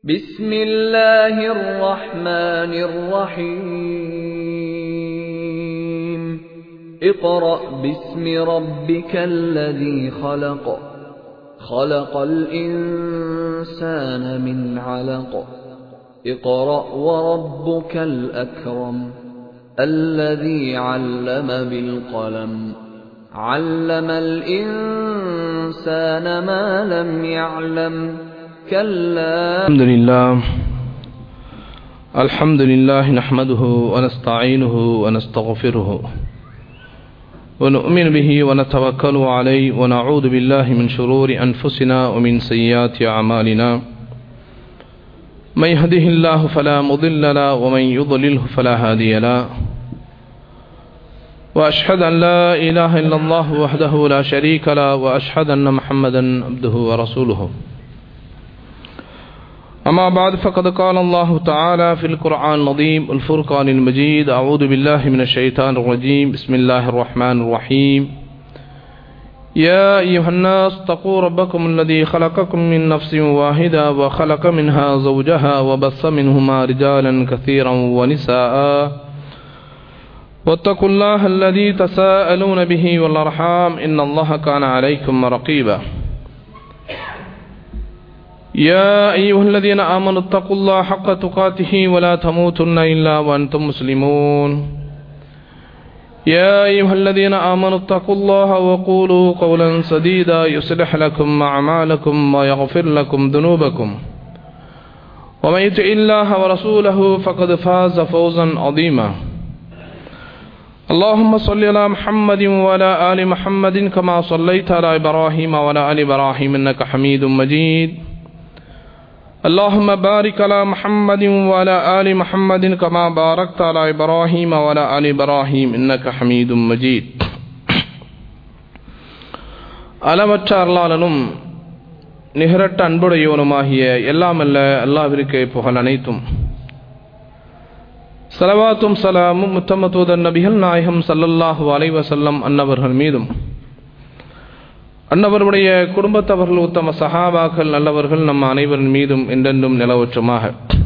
بسم الله الرحمن الرحيم اقرأ باسم ربك الذي خلق خلق الإنسان من علق اقرأ وربك الأكرم الذي علم بالقلم علم الإنسان ما لم يعلم الحمد لله نحمده ونستعينه ونستغفره ونؤمن به ونتوكل عليه ونعوذ بالله من شرور أنفسنا ومن سيئات أعمالنا من يهده الله فلا مضل له ومن يضلله فلا هادي له وأشهد أن لا إله إلا الله وحده لا شريك له وأشهد أن محمدا عبده ورسوله أما بعد فقد قال الله تعالى في القرآن العظيم الفرقان المجيد أعوذ بالله من الشيطان الرجيم بسم الله الرحمن الرحيم يا أيها الناس اتقوا ربكم الذي خلقكم من نفس واحدة وخلق منها زوجها وبث منهما رجالا كثيرا ونساء واتقوا الله الذي تساءلون به والأرحام إن الله كان عليكم رقيبا يا أيها الذين آمنوا اتقوا الله حق تقاته ولا تموتن إلا وأنتم مسلمون يا أيها الذين آمنوا اتقوا الله وقولوا قولا سديدا يصلح لكم أعمالكم ويغفر لكم ذنوبكم ومن يطع الله ورسوله فقد فاز فوزا عظيما اللهم صل على محمد وعلى آل محمد كما صليت على إبراهيم وعلى آل إبراهيم إنك حميد مجيد اللهم بارك على محمد وعلى آل محمد كما باركت على إبراهيم وعلى آل إبراهيم إنك حميد مجيد அளவற்ற அருளாளனும் நிகரற்ற அன்புடையவனுமாகிய எல்லாமல்ல அல்லாஹ்விற்கே புகழ் அனைத்தும் ஸலவாத்தும் ஸலாமும் உத்தம தூதர் நபிகள் நாயகம் ஸல்லல்லாஹு அலைஹி வஸல்லம் அன்னவர்கள் மீதும் அன்னவருடைய குடும்பத்தவர்கள் உத்தம சஹாபாக்கள் நல்லவர்கள் நம் அனைவரின் மீதும் என்றென்றும் நிலவற்றுமாக.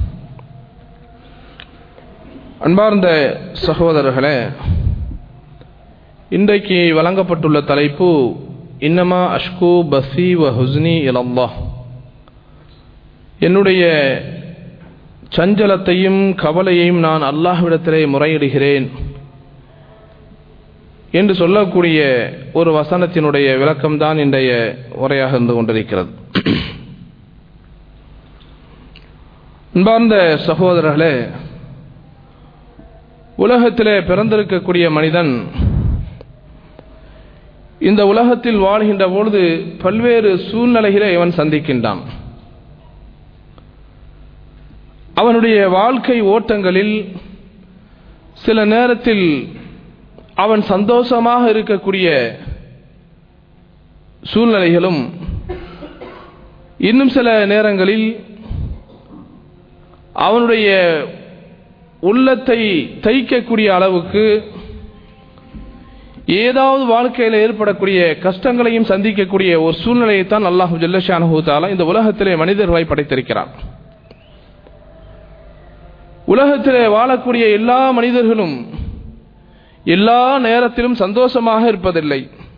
அன்பார்ந்த சகோதரர்களே, இன்றைக்கு வழங்கப்பட்டுள்ள தலைப்பு இன்னமா அஷ்கு பசி வ ஹுஸ்னி இலல்லாஹ், என்னுடைய சஞ்சலத்தையும் கவலையையும் நான் அல்லாஹ்விடத்திலே முறையிடுகிறேன் என்று சொல்லக்கூடிய ஒரு வசனத்தினுடைய விளக்கம்தான் இன்றைய உரையாக இருந்து கொண்டிருக்கிறது. அன்பார்ந்த சகோதரர்களே, உலகத்திலே பிறந்திருக்கக்கூடிய மனிதன் இந்த உலகத்தில் வாழ்கின்ற பொழுது பல்வேறு சூழ்நிலைகளை அவன் சந்திக்கின்றான். அவனுடைய வாழ்க்கை ஓட்டங்களில் சில நேரத்தில் அவன் சந்தோஷமாக இருக்கக்கூடிய சூழ்நிலைகளும், இன்னும் சில நேரங்களில் அவனுடைய உள்ளத்தை தைக்கக்கூடிய அளவுக்கு ஏதாவது வாழ்க்கையில் ஏற்படக்கூடிய கஷ்டங்களையும் சந்திக்கக்கூடிய ஒரு சூழ்நிலையைத்தான் அல்லாஹ் ஜல்ல ஷானஹு தஆலா இந்த உலகத்திலே மனிதர்களை படைத்திருக்கிறார். உலகத்திலே வாழக்கூடிய எல்லா மனிதர்களும் எல்லா நேரத்திலும் சந்தோஷமாக இருப்பதில்லை.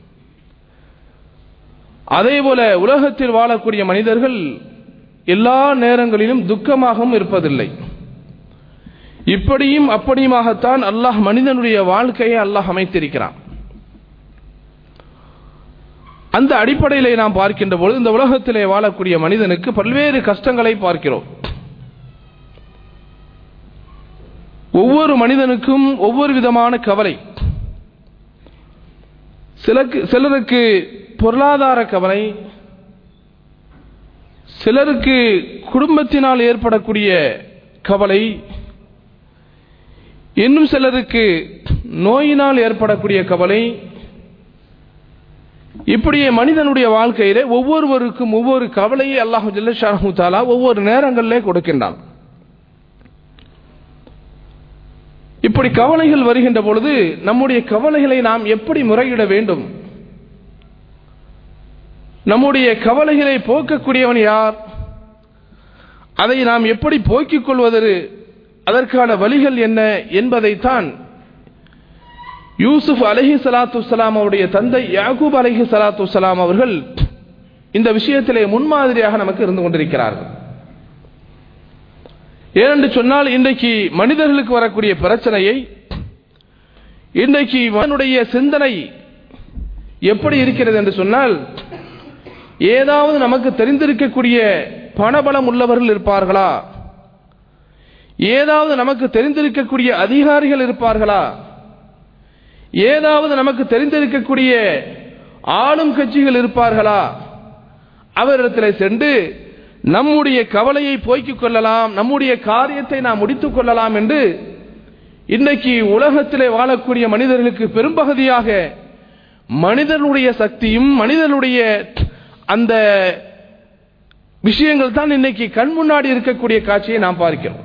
அதேபோல உலகத்தில் வாழக்கூடிய மனிதர்கள் எல்லா நேரங்களிலும் துக்கமாகவும் இருப்பதில்லை. இப்படியும் அப்படியுமாகத்தான் அல்லாஹ் மனிதனுடைய வாழ்க்கையை அல்லாஹ் அமைத்திருக்கிறான். அந்த அடிப்படையிலே நாம் பார்க்கின்ற பொழுது இந்த உலகத்திலே வாழக்கூடிய மனிதனுக்கு பல்வேறு கஷ்டங்களை பார்க்கிறோம். ஒவ்வொரு மனிதனுக்கும் ஒவ்வொரு விதமான கவலை. சிலருக்கு பொருளாதார கவலை, சிலருக்கு குடும்பத்தினால் ஏற்படக்கூடிய கவலை, இன்னும் சிலருக்கு நோயினால் ஏற்படக்கூடிய கவலை. இப்படியே மனிதனுடைய வாழ்க்கையிலே ஒவ்வொருவருக்கும் ஒவ்வொரு கவலையை அல்லாஹ் ஜல்ல ஷானஹு தஆலா ஒவ்வொரு நேரங்களிலே கொடுக்கின்றான். இப்படி கவலைகள் வருகின்ற பொழுது நம்முடைய கவலைகளை நாம் எப்படி முறையிட வேண்டும்? நம்முடைய கவலைகளை போக்கக்கூடியவன் யார்? அதை நாம் எப்படி போக்கிக் கொள்வது, அதற்கான வழிகள் என்ன என்பதைத்தான் யூசுப் அலைஹிஸ்ஸலாத்து வஸ்ஸலாம் அவருடைய தந்தை யாக்கூப் அலைஹிஸ்ஸலாத்து வஸ்ஸலாம் அவர்கள் இந்த விஷயத்திலே முன்மாதிரியாக நமக்கு இருந்து கொண்டிருக்கிறார்கள். ஏனென்று சொன்னால், இன்றைக்கு மனிதர்களுக்கு வரக்கூடிய பிரச்சனையை, இன்றைக்கு மனிதனுடைய சிந்தனை எப்படி இருக்கிறது என்று சொன்னால், ஏதாவது நமக்கு தெரிந்திருக்கக்கூடிய பணபலம் உள்ளவர்கள் இருப்பார்களா, ஏதாவது நமக்கு தெரிந்திருக்கக்கூடிய அதிகாரிகள் இருப்பார்களா, ஏதாவது நமக்கு தெரிந்திருக்கக்கூடிய ஆளும் கட்சிகள் இருப்பார்களா, அவரிடத்தில் சென்று நம்முடைய கவலையை போக்கிக் கொள்ளலாம், நம்முடைய காரியத்தை நாம் முடித்துக் கொள்ளலாம் என்று இன்றைக்கு உலகத்திலே வாழக்கூடிய மனிதர்களுக்கு பெரும்பகுதியாக மனிதனுடைய சக்தியும் மனிதனுடைய அந்த விஷயங்கள் தான் இன்னைக்கு கண் முன்னாடி இருக்கக்கூடிய காட்சியை நாம் பார்க்கிறோம்.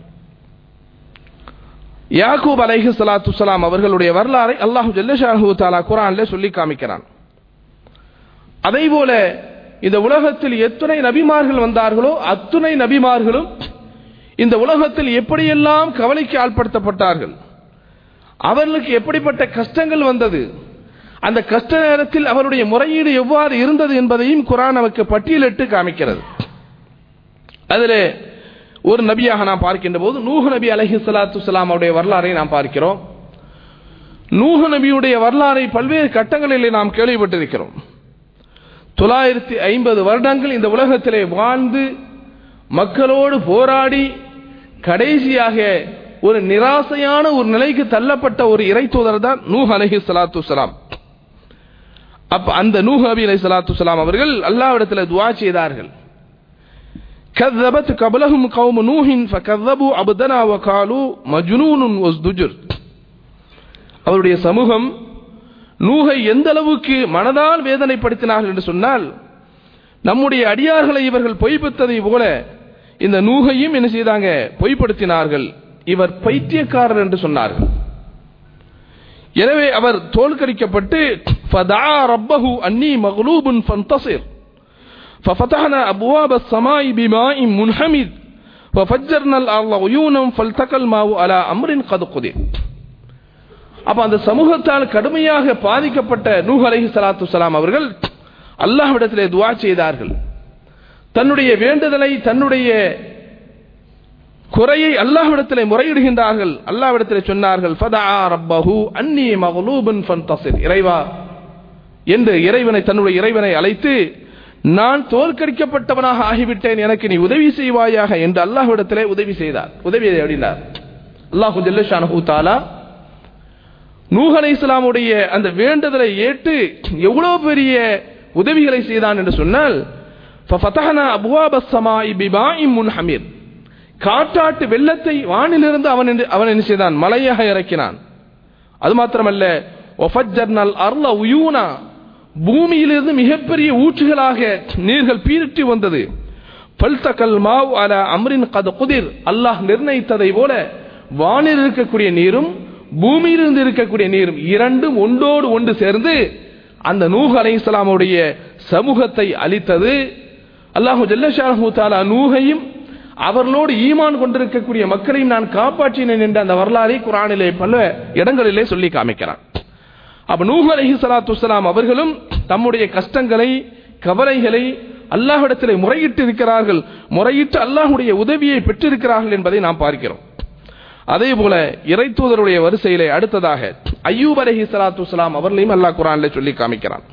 யாக்கூப் அலைஹிஸ்ஸலாத்து வஸ்ஸலாம் அவர்களுடைய வரலாறை அல்லாஹ் ஜல்ல ஷானஹு தஆலா குர்ஆனிலே சொல்லி காமிக்கிறான். அதேபோல இந்த உலகத்தில் எத்தனை நபிமார்கள் வந்தார்களோ அத்துணை நபிமார்களும் இந்த உலகத்தில் எப்படியெல்லாம் கவலைக்கு ஆட்படுத்தப்பட்டார்கள், அவர்களுக்கு எப்படிப்பட்ட கஷ்டங்கள் வந்தது, அந்த கஷ்ட நேரத்தில் அவருடைய முறையீடு எவ்வாறு இருந்தது என்பதையும் குர்ஆன் நமக்கு பட்டியலிட்டு காமிக்கிறது. அதிலே ஒரு நபியாக நாம் பார்க்கின்ற போது நூஹ் நபி அலைஹிஸ்ஸலாத்து வஸ்ஸலாம் அவருடைய வரலாறை நாம் பார்க்கிறோம். நூஹ் நபியுடைய வரலாறை பல்வேறு கட்டங்களிலே நாம் கேள்விப்பட்டிருக்கிறோம். 950 வருடங்கள் இந்த உலகத்திலே வாழ்ந்து மக்களோடு போராடி கடைசியாக ஒரு நிராசையான ஒரு நிலைக்கு தள்ளப்பட்ட ஒரு இறை தூதர் தான் நூஹ் அலைஹிஸ்ஸலாத்து வஸ்ஸலாம். அப்ப அந்த நூஹ் நபி அலைஹிஸ்ஸலாத்து வஸ்ஸலாம் அவர்கள் அல்லாஹ்விடத்தில் துஆ செய்தார்கள். كذبت قبلهم قوم نوح فكذبوا عبدنا وقالوا مجنون وازدجر. அவருடைய சமூகம் நூஹை எந்த அளவுக்கு மனதால் வேதனைப்படுத்தினார்கள் என்று சொன்னால், நம்முடைய அடியார்களை இவர்கள் பொய்ப்பித்ததை போல இந்த நூஹையும் என்ன செய்தாங்க, பொய்ப்படுத்தினார்கள். இவர் பைத்தியக்காரர் என்று சொன்னார்கள். எனவே அவர் தோல்கடிக்கப்பட்டு ஃபதா ரப்பஹு அன்னி மக்லூபுன் ஃபன்தஸிர் ففتحنا أبواب السماء بماء منهمر ففجرنا الأرض عيونا فالتقى الماء على أمر قد قدر. அப்ப அந்த சமூகத்தால் கடுமையாக பாதிக்கப்பட்ட நூஹ் அலைஹிஸ்ஸலாத்து வஸ்ஸலாம் அவர்கள் அல்லாஹ்விடத்திலே துஆ செய்தார்கள். தன்னுடைய வேண்டுதலை, தன்னுடைய குறையை அல்லாஹ்விடத்திலே முறையிடுகின்றார்கள். அல்லாஹ்விடத்திலே சொன்னார்கள், ஃபதா ரப்பஹு அன்னி மக்லூபுன் ஃபன்தஸிர். இறைவா என்று தன்னுடைய இறைவனை அழைத்து, நான் தோற்கடிக்கப்பட்டவனாக ஆகிவிட்டேன், எனக்கு நீ உதவி செய்வாயாக என்று அல்லாஹ்விடத்திலே உதவி செய்தார். உதவி அப்படினார். அல்லாஹ் ஜல்ல ஷானஹு தஆலா நூஹ் அலைஹிஸ்ஸலாமுடைய அந்த வேண்டுதலை ஏற்று எவ்வளவு பெரிய உதவிகளை செய்தான் என்று சொன்னால், ஃபஃபதஹனா அப்வாபஸ் ஸமாஇ பிமாஇன் முன்ஹமிர். காட்டாட்டு வெள்ளத்தை வானிலிருந்து அவன் என்ன செய்தான், மலையாக இறக்கினான். அது மாத்திரமல்ல, வஃபஜ்ஜர்னல் அர்ல உயூனா, பூமியிலிருந்து மிகப்பெரிய ஊற்றுகளாக நீர்கள் பீரிட்டு வந்தது. ஃபல்தகல் மாஉ அலா அம்ரின் கத் குதிர். அல்லாஹ் நிர்ணயித்ததை போல வானில் இருக்கக்கூடிய நீரும் பூமியிலிருந்து இருக்கக்கூடிய நீரும் இரண்டும் ஒன்றோடு ஒன்று சேர்ந்து அந்த நூஹ் அலைஹிஸ்ஸலாமுடைய சமூகத்தை அழித்தது. அல்லாஹ் ஜல்ல ஷானஹு தஆலா நூஹையும் அவர்களோடு ஈமான் கொண்டிருக்கக்கூடிய மக்களையும் நான் காப்பாற்றினேன் என்ற அந்த வரலாறை குர்ஆனிலே பல இடங்களிலே சொல்லி காமிக்கிறான். அப்ப நூஹ் அலைஹிஸ்ஸலாத்து வஸ்ஸலாம் அவர்களும் தம்முடைய கஷ்டங்களை, கவலைகளை அல்லாஹ்விடத்திலே முறையிட்டு இருக்கிறார்கள். முறையிட்டு அல்லாஹ்வுடைய உதவியை பெற்றிருக்கிறார்கள் என்பதை நாம் பார்க்கிறோம். அதே போல இறை தூதருடைய வரிசையிலே அடுத்ததாக அய்யூப் அலைஹிஸ்ஸலாத்து வஸ்ஸலாம் அவர்களையும் அல்லாஹ் குர்ஆனிலே சொல்லி காமிக்கிறான்.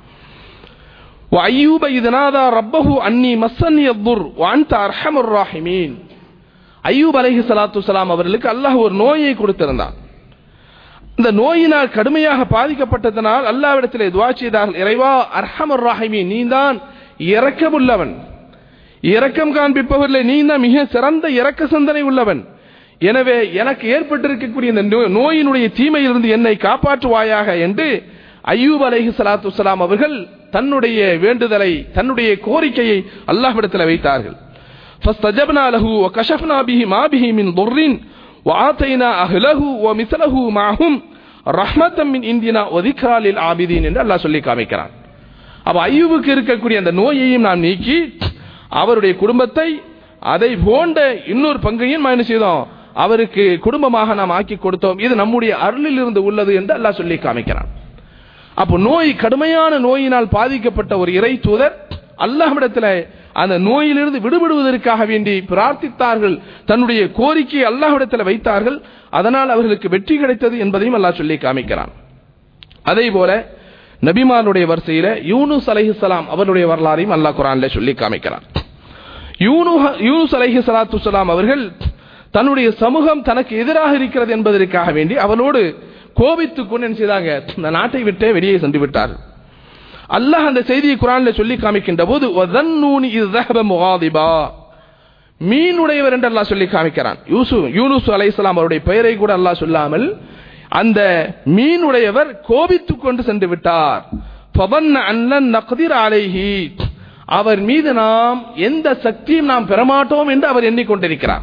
வஅய்யூப இதனாதா ரப்பஹு அன்னி மஸ்ஸனி அத்துர் வஅன்த அர்ஹமுர் ராஹிமீன். அய்யூப் அலைஹிஸ்ஸலாத்து வஸ்ஸலாம் அவர்களுக்கு அல்லாஹ் ஒரு நோயை கொடுத்திருந்தான். இந்த நோயினால் கடுமையாக பாதிக்கப்பட்டதனால் அல்லாஹ்விடத்திலே துஆ செய்தார்கள், இறைவா அர்ஹமுர் ராஹிமீன், நீதான் இரக்கமுள்ளவன், இரக்கம் காண்பிப்பவர்களே நீதான் மிக சிறந்த இரக்க சிந்தனை உள்ளவன். எனவே எனக்கு ஏற்பட்டிருக்கக்கூடிய இந்த நோயினுடைய தீமையிலிருந்து என்னை காப்பாற்றுவாயாக என்று அய்யூப் அலைஹிஸ்ஸலாத்து வஸ்ஸலாம் அவர்கள் தன்னுடைய வேண்டுதலை, தன்னுடைய கோரிக்கையை அல்லாஹ்விடத்தில் வைத்தார்கள். ஃபஸ்தஜப்னா லஹு வகஷஃப்னா பிஹி மா பிஹி மின் துர்ரின் வஆதைனா அஹ்லஹு வமிஸ்லஹு மஅஹும் ரஹ்மத்தம் மின் இந்தினா வதிக்ரா லில் ஆபிதீன் என்று அல்லாஹ் சொல்லி காமிக்கிறான். அப்ப அய்யூபுக்கு இருக்கக்கூடிய அந்த நோயையும் நாம் நீக்கி அவருடைய குடும்பத்தை, அதை போன்ற இன்னொரு பங்கையும் என்ன செய்தோம், அவருக்கு குடும்பமாக நாம் ஆக்கி கொடுத்தோம். இது நம்முடைய அருளில் இருந்து உள்ளது என்று அல்லாஹ் சொல்லி காமிக்கிறான். அப்போ நோய், கடுமையான நோயினால் பாதிக்கப்பட்ட ஒரு இறை தூதர் அல்லாஹ்விடத்தில் அந்த நோயிலிருந்து விடுபடுவதற்காக வேண்டி பிரார்த்தித்தார்கள், தன்னுடைய கோரிக்கையை அல்லாஹ்விடத்தில் வைத்தார்கள். அதனால் அவர்களுக்கு வெற்றி கிடைத்தது என்பதையும் அல்லாஹ் சொல்லி காமிக்கிறான். அதே போல நபிமாருடைய வரிசையில யூனுஸ் அலைஹிஸ்ஸலாம் அவருடைய வரலாறையும் அல்லாஹ் குர்ஆனிலே சொல்லி காமிக்கிறான். யூனுஸ் அலைஹிஸ்ஸலாத்து வஸ்ஸலாம் அவர்கள் தன்னுடைய சமூகம் தனக்கு எதிராக இருக்கிறது என்பதற்காக வேண்டி அவளோடு கோபித்துக் கொண்டு என்ன செய்தாங்க, இந்த நாட்டை விட்டே வெளியே சென்று விட்டார்கள். அல்லாஹ் அந்த செய்தியை குர்ஆனில் சொல்லி காமிக்கின்ற போது வதன்னூனி இஸ் ذهب முகாதிபா, மீனுடையவர் என்று அல்லாஹ் சொல்லி காமிக்கிறான். யூனுஸ் அலைஹிஸ்ஸலாம் அவருடைய பெயரை கூட அல்லாஹ் சொல்லாமல் அந்த மீனுடையவர் கோபித்துக் கொண்டு சென்று விட்டார். ஃபவன்ன அன்னன் நக்திர் அலைஹி, அவர் மீது நாம் எந்த சக்தியும் நாம் பெறமாட்டோம் என்று அவர் எண்ணிக்கொண்டிருக்கிறார்.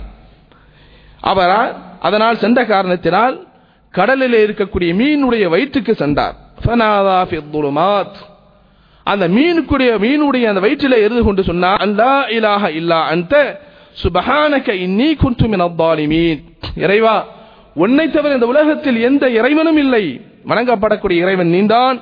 அவரால் அதனால் சென்ற காரணத்தினால் கடலிலே இருக்கக்கூடிய மீனுடைய வயிற்றுக்கு சென்றார். ஃபனாதா ஃபில் ظுலுமாத், அந்த மீனுடைய அந்த வயிற்றிலே இருந்து கொண்டு சொன்னார், அல்லா இலாஹ இல்லா அன்த சுப்ஹானக இன்னீ குன்து மினல் ஸாலிமீன், இறைவா உன்னை தவிர இந்த உலகத்தில் எந்த இறைவனும் இல்லை, வணங்கப்படக்கூடிய இறைவன் நீதான்,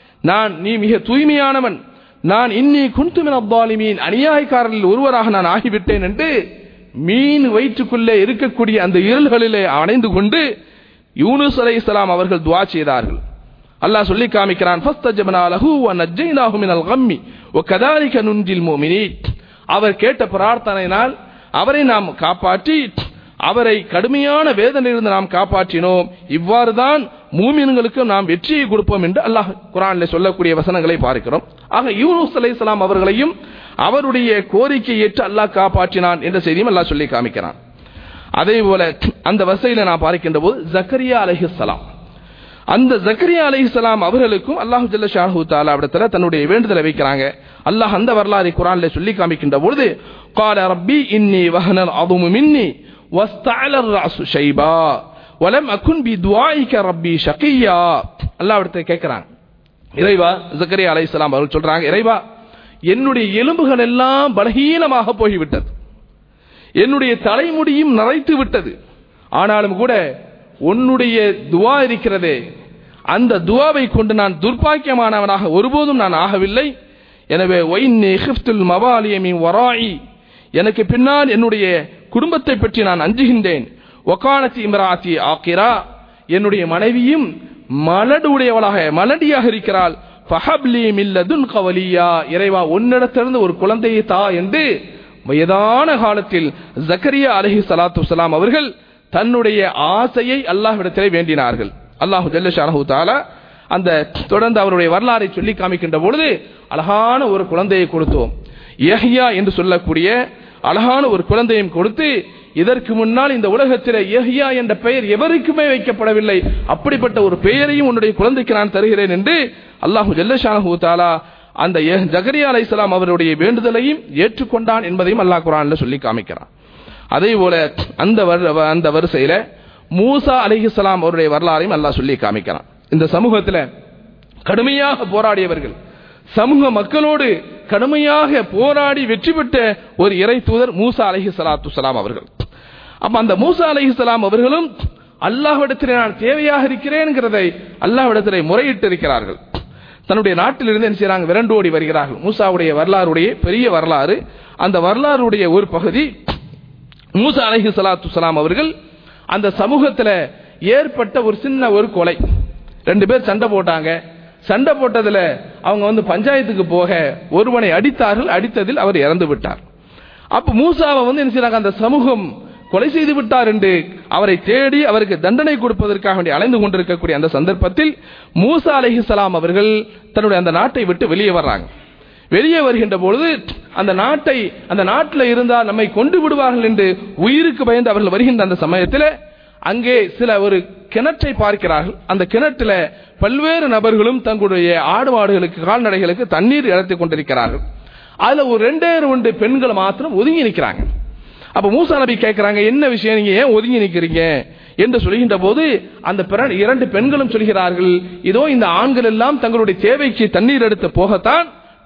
நீ மிக தூய்மையானவன், நான் இன்னீ குன்து மினல் ஸாலிமீன், அநியாயக்காரர்களில் ஒருவராக நான் ஆகிவிட்டேன் என்று மீன் வயிற்றுக்குள்ளே இருக்கக்கூடிய அந்த இருள்களிலே அணைந்து கொண்டு யூனுஸ் அலைஹிஸ்ஸலாம் அவர்கள் துஆ செய்தார்கள். அல்லாஹ் சொல்லி காமிக்கிறான், ஃபஸ்தஜப்னா லஹு வ நஜ்ஜைனாஹு மினல் கம்மி வ கதாலிக நுன்ஜில் முஃமினீன், அவர் கேட்ட பிரார்த்தனையினால் அவரை நாம் காப்பாற்றி அவரை கடுமையான வேதனையிலிருந்து நாம் காப்பாற்றினோம், இவ்வாறு தான் மூமின்களுக்கு நாம் வெற்றியை கொடுப்போம் என்று அல்லாஹ் குர்ஆனிலே சொல்லக்கூடிய வசனங்களை பார்க்கிறோம். ஆக யூனுஸ் அலைஹிஸ்ஸலாம் அவர்களையும் அவருடைய கோரிக்கையை ஏற்று அல்லாஹ் காப்பாற்றினான் என்ற செய்தியும் அல்லாஹ் சொல்லி காமிக்கிறான். அதே போல அந்த வசையில நான் பார்க்கின்ற போது ஜக்கரியா அலைஹிஸ்ஸலாம், அந்த ஜக்கரியா அலைஹிஸ்ஸலாம் அவர்களுக்கும் அல்லாஹ் ஜல்ல ஷானஹு தஆலா இடத்துல தன்னுடைய வேண்டுதலை வைக்கிறாங்க. அல்லாஹ் அந்த வரலாறை குர்ஆனிலே சொல்லி காமிக்கின்ற பொழுது قال ربي إني وهن العظم مني واستعل الرأس شيبا ولم أكن بدعائك ربي شقيا, அல்லாஹ் இடத்துல கேட்கிறாங்க, இறைவா, ஜக்கரியா அலைஹிஸ்ஸலாம் அவர்கள் சொல்றாங்க, இறைவா என்னுடைய எலும்புகள் எல்லாம் பலகீனமாக போய்விட்டது, என்னுடைய தலைமுடியும் நரைத்து விட்டது, ஆனாலும் கூட உன்னுடைய துவா இருக்கிறதே, அந்த துவாவை கொண்டு நான் துர்பாக்கியமானவனாக ஒருபோதும் நான் ஆகவில்லை. எனவே ஒயின்னி ஹிஃப்துல் மவாலிய மின் வராஇ, எனக்கு பின்னால் என்னுடைய குடும்பத்தை பற்றி நான் அஞ்சுகின்றேன். வகானத்தி இம்ராத்தி ஆகிரா, என்னுடைய மனைவியும் மலடியாக இருக்கிறாள். ஃபஹப்லி மின் லதுன்க வலியா, இறைவா உன்னிடத்திலிருந்து ஒரு குழந்தையை தா என்று வயதான காலத்தில் ஜக்கரியா அலைஹிஸ்ஸலாத்து வஸ்ஸலாம் அவர்கள் தன்னுடைய ஆசையை அல்லாஹ்விடத்திலே வேண்டினார்கள். அல்லாஹ் ஜல்ல ஷானஹு தஆலா அந்த தொடர்ந்து அவருடைய வரலாறை சொல்லி காமிக்கின்ற பொழுது அழகான ஒரு குழந்தையை கொடுத்தோம், யஹ்யா என்று சொல்லக்கூடிய அழகான ஒரு குழந்தையும் கொடுத்து, இதற்கு முன்னால் இந்த உலகத்தில் யஹ்யா என்ற பெயர் எவருக்குமே வைக்கப்படவில்லை, அப்படிப்பட்ட ஒரு பெயரையும் உன்னுடைய குழந்தைக்கு நான் தருகிறேன் என்று அல்லாஹ் ஜல்ல ஷானஹு தஆலா அந்த ஜக்கரியா அலைஹிஸ்ஸலாம் அவருடைய வேண்டுதலையும் ஏற்றுக்கொண்டான் என்பதையும் அல்லாஹ் குர்ஆனில் சொல்லி காமிக்கிறான். அதே போல அந்த வரிசையில மூசா அலைஹிஸ்ஸலாம் அவருடைய வரலாறையும் அல்லாஹ் சொல்லி காமிக்கிறான். இந்த சமூகத்தில் கடுமையாக போராடியவர்கள், சமூக மக்களோடு கடுமையாக போராடி வெற்றி பெற்ற ஒரு இறை தூதர் மூசா அலைஹிஸ்ஸலாத்து வஸ்ஸலாம் அவர்கள். அப்ப அந்த மூசா அலைஹிஸ்ஸலாம் அவர்களும் அல்லாஹ்விடத்திலே நான் தேவையாக இருக்கிறேன்ங்கிறதை அல்லாஹ்விடத்திலே முறையிட்டு இருக்கிறார்கள். தன்னுடைய நாட்டிலிருந்து என்ன செய்யறாங்க, விரண்டோடி வருகிறார்கள். மூசாவுடைய வரலாறுடைய பெரிய வரலாறு, அந்த வரலாறுடைய ஒரு பகுதி, மூசா அலைஹிஸ்ஸலாத்து வஸ்ஸலாம் அவர்கள் அந்த சமூகத்தில் ஏற்பட்ட ஒரு சின்ன ஒரு கொலை, 2 பேர் சண்டை போட்டாங்க. சண்டை போட்டதுல அவங்க பஞ்சாயத்துக்கு போக ஒருவனை அடித்தார்கள், அடித்ததில் அவர் இறந்து விட்டார். அப்ப மூசாவை என்ன செய்றாங்க, அந்த சமூகம் கொலை செய்து விட்டார் என்று அவரை தேடி அவருக்கு தண்டனை கொடுப்பதற்காக வேண்டி அலைந்து கொண்டிருக்கக்கூடிய அந்த சந்தர்ப்பத்தில் மூசா அலைஹிஸ்ஸலாம் அவர்கள் தன்னுடைய அந்த நாட்டை விட்டு வெளியே வர்றாங்க. வெளியே வருகின்ற பொழுது அந்த நாட்டில் இருந்தால் நம்மை கொண்டு விடுவார்கள் என்று உயிருக்கு பயந்து அவர்கள் வருகின்ற அந்த சமயத்தில் அங்கே ஒரு கிணற்றை பார்க்கிறார்கள். அந்த கிணற்றில் பல்வேறு நபர்களும் தங்களுடைய ஆடு மாடுகளுக்கு கால்நடைகளுக்கு தண்ணீர் இறத்தி கொண்டிருக்கிறார்கள். அதுல ஒரு 2 பெண்கள் மாத்திரம் ஒதுங்கி நிற்கிறாங்க. அப்ப மூசா நபி கேட்கிறாங்க, என்ன விஷயம், நீங்க ஏன் ஒதுங்கி நிற்கிறீங்க என்று சொல்கின்ற போது அந்த 2 பெண்களும் சொல்கிறார்கள், இதோ இந்த ஆண்கள் எல்லாம் தங்களுடைய தேவைக்கு தண்ணீர் எடுத்து போகத்தான்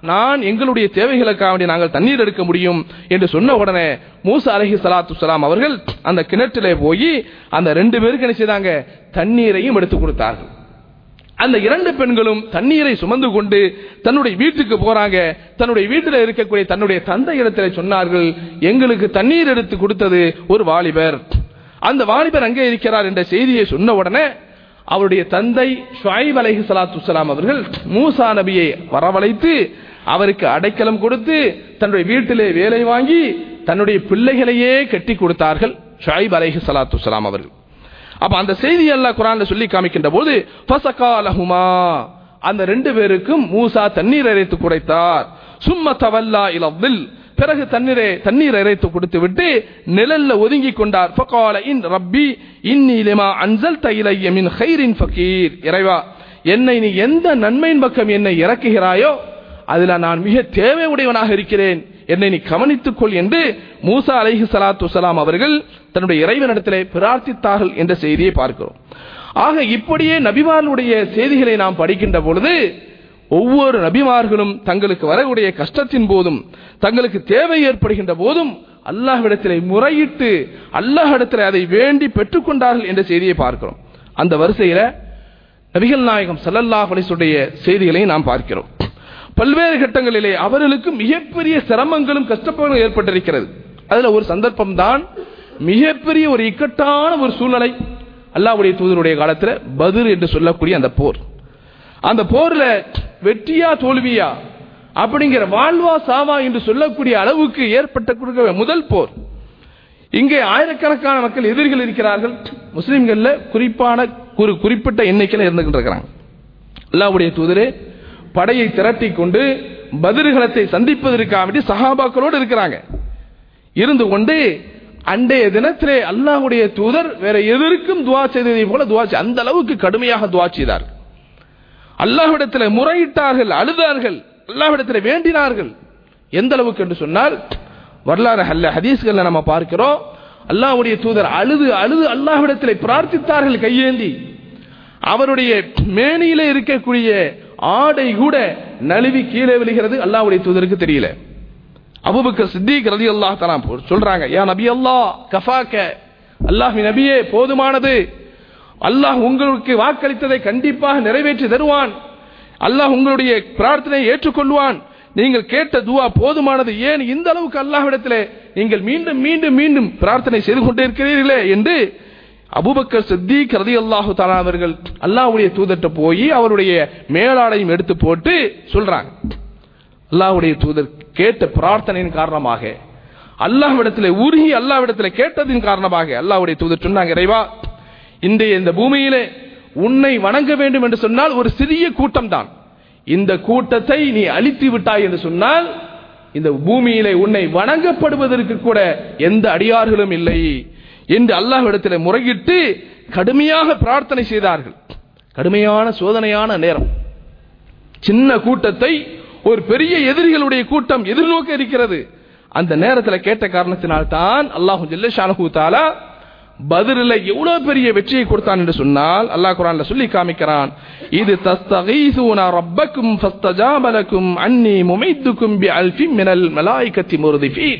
நான் எங்களுடைய தேவைகளுக்காக நாங்கள் தண்ணீர் எடுக்க முடியும் என்று சொன்ன உடனே மூசா அலைஹிஸ்ஸலாத்து வஸ்ஸலாம் அவர்கள் அந்த கிணற்றிலே போய் அந்த 2 பேருக்கு என்ன செய்தாங்க, தண்ணீரையும் எடுத்து கொடுத்தார்கள். அந்த 2 பெண்களும் தண்ணீரை சுமந்து கொண்டு தன்னுடைய வீட்டுக்கு போறாங்க. தன்னுடைய வீட்டில் இருக்கக்கூடிய தன்னுடைய தந்தையிடத்திலே சொன்னார்கள், எங்களுக்கு தண்ணீர் எடுத்து கொடுத்தது ஒரு வாலிபர், அந்த வாலிபர் அங்கே இருக்கிறார் என்ற செய்தியை சொன்ன உடனே அவருடைய தந்தை ஷுஐப் அலைஹிஸ்ஸலாத்து வஸ்ஸலாம் அவர்கள் மூசா நபியை வரவழைத்து அவருக்கு அடைக்கலம் கொடுத்து தன்னுடைய வீட்டிலே வேலை வாங்கி தன்னுடைய பிள்ளைகளையே கட்டி கொடுத்தார்கள் ஷுஐப் அலைஹிஸ்ஸலாத்து வஸ்ஸலாம் அவர்கள். அப்ப அந்த செய்தி அல்லாஹ் குர்ஆன்ல சொல்லி காமிக்கின்ற போது ஃபஸகாலஹுமா, அந்த 2 பேருக்கும் மூசா தண்ணீர் இறைத்து குடைத்தார். சும்ம தவல்லா இலல், பிறகு தண்ணீர் இறைத்து கொடுத்து விட்டு நிழல்ல ஒதுங்கி கொண்டார். ஃபகால இன் ரப்பி இன்னி லிமா அன்ஸல்த இலைய மின் கைரின் ஃபகீர், இறைவா என்னை நீ எந்த நன்மையின் பக்கம் என்னை இறக்குகிறாயோ அதில் நான் மிக தேவை உடையவனாக இருக்கிறேன், என்னை நீ கவனித்துக் கொள் என்று மூசா அலைஹிஸ்ஸலாத்து வஸ்ஸலாம் அவர்கள் தன்னுடைய இறைவனிடத்திலே பிரார்த்தித்தார்கள் என்ற செய்தியை பார்க்கிறோம். ஆக இப்படியே நபிமார்களுடைய செய்திகளை நாம் படிக்கின்ற பொழுது ஒவ்வொரு நபிமார்களும் தங்களுக்கு வரக்கூடிய கஷ்டத்தின் போதும் தங்களுக்கு தேவை ஏற்படுகின்ற போதும் அல்லாஹ்விடத்திலே முறையிட்டு அல்லாஹ்விடத்திலே அதை வேண்டி பெற்றுக்கொண்டார்கள் என்ற செய்தியை பார்க்கிறோம். அந்த வரிசையில நபிகள் நாயகம் ஸல்லல்லாஹு அலைஹி வஸல்லம் செய்திகளை நாம் பார்க்கிறோம். பல்வேறு கட்டங்களிலே அவர்களுக்கு மிகப்பெரிய சிரமங்களும் கஷ்டங்களும் ஏற்பட்டிருக்கிறது. அதுல ஒரு சந்தர்ப்பம் தான் மிகப்பெரிய ஒரு இக்கட்டான ஒரு சூழ்நிலை அல்லாஹ்வுடைய தூதருடைய காலத்துல பத்ர் என்று சொல்லக்கூடிய அந்த போர். அந்த போர்ல வெற்றியா தோல்வியா அப்படிங்கிற வாழ்வா சாவா என்று சொல்லக்கூடிய அளவுக்கு ஏற்பட்ட முதல் போர். இங்கே ஆயிரக்கணக்கான மக்கள் எதிரிகள் இருக்கிறார்கள். முஸ்லிம்கள்ல குறிப்பிட்ட எண்ணிக்கையில் இருந்துகிட்டு அல்லாஹ்வுடைய தூதரே படையை திரட்டி கொண்டு பத்ருகளத்தை சந்திப்பதற்காக சஹாபாக்களோடு இருக்கிறாங்க. இருந்து கொண்டு அன்றைய தினத்திலே அல்லாஹ்வுடைய தூதர் வேற எதற்கும் துஆ செய்ததை போல துஆ அந்த அளவுக்கு கடுமையாக துஆ செய்தார். அல்லாஹ்விடத்தில் முறையிட்டார்கள், அழுதார்கள், அல்லாஹ்விடத்தில் வேண்டினார்கள். எந்த அளவுக்கு என்று சொன்னால் வரலாறு ஹதீஸ்களை நம்ம பார்க்கிறோம். அல்லாஹ்வுடைய தூதர் அழுது அழுது அல்லாஹ்விடத்தில் பிரார்த்தித்தார்கள் கையேந்தி. அவருடைய மேனியிலே இருக்கக்கூடிய ஆடை கூட நழுவி கீழே விழுகிறது. அல்லாஹ்வுடைய தூதருக்கு தெரியல. அபூபக்கர் சித்திக் ரலியல்லாஹு தஆலா சொல்றாங்க, யா நபி அல்லாஹ் கஃபாக, அல்லாஹ்வின் நபியே போதுமானது, அல்லாஹ் உங்களுக்கு வாக்களித்ததை கண்டிப்பாக நிறைவேற்றி தருவான், அல்லாஹ் உங்களுடைய பிரார்த்தனை ஏற்றுக்கொள்வான், நீங்கள் கேட்ட துஆ போதுமானது, ஏன் இந்த அளவுக்கு அல்லாஹ்விடத்திலே நீங்கள் மீண்டும் மீண்டும் மீண்டும் பிரார்த்தனை செய்து கொண்டே இருக்கிறீர்களே என்று அபூபக்கர் சித்திக் ரலியல்லாஹு தஆலா அவர்கள் அல்லாஹ்வுடைய தூதர்ட்ட போய் அவருடைய மேலாடையும் எடுத்து போட்டு சொல்றாங்க, அல்லாஹ்வுடைய தூதர் கேட்ட பிரார்த்தனையின் காரணமாக, அல்லாஹ்விடத்திலே உருகி அல்லாஹ்விடத்திலே கேட்டதின் காரணமாக அல்லாஹ்வுடைய தூதர் சொன்னாங்க, இறைவா இன்றைய இந்த பூமியிலே உன்னை வணங்க வேண்டும் என்று சொன்னால் ஒரு சிறிய கூட்டம் தான், இந்த கூட்டத்தை நீ அழித்து விட்டாய் என்று சொன்னால் இந்த பூமியிலே உன்னை வணங்கப்படுவதற்கு கூட எந்த அடியார்களும் இல்லை என்று அல்லாஹ்விடத்தில் முறையிட்டு கடுமையாக பிரார்த்தனை செய்தார்கள். கடுமையான சோதனையான நேரம். சின்ன கூட்டத்தை ஒரு பெரிய எதிரிகளுடைய கூட்டம் எதிர்நோக்க இருக்கிறது. அந்த நேரத்தில் கேட்ட காரணத்தினால் தான் அல்லாஹ் ஜல்ல ஷானஹு தஆலா பத்ரில் எவ்வளவு பெரிய வெற்றியை கொடுத்தான் என்று சொன்னால் அல்லாஹ் குர்ஆன்ல சொல்லி காமிக்கிறான், இது தஸ்தகீஸூன ரப்பக்கும் ஃபஸ்தஜாப லக்கும் அன்னி முமித்துக்கும் பிஅல்ஃபின் மினல் மலாயிகத்தி முர்திஃபீன்.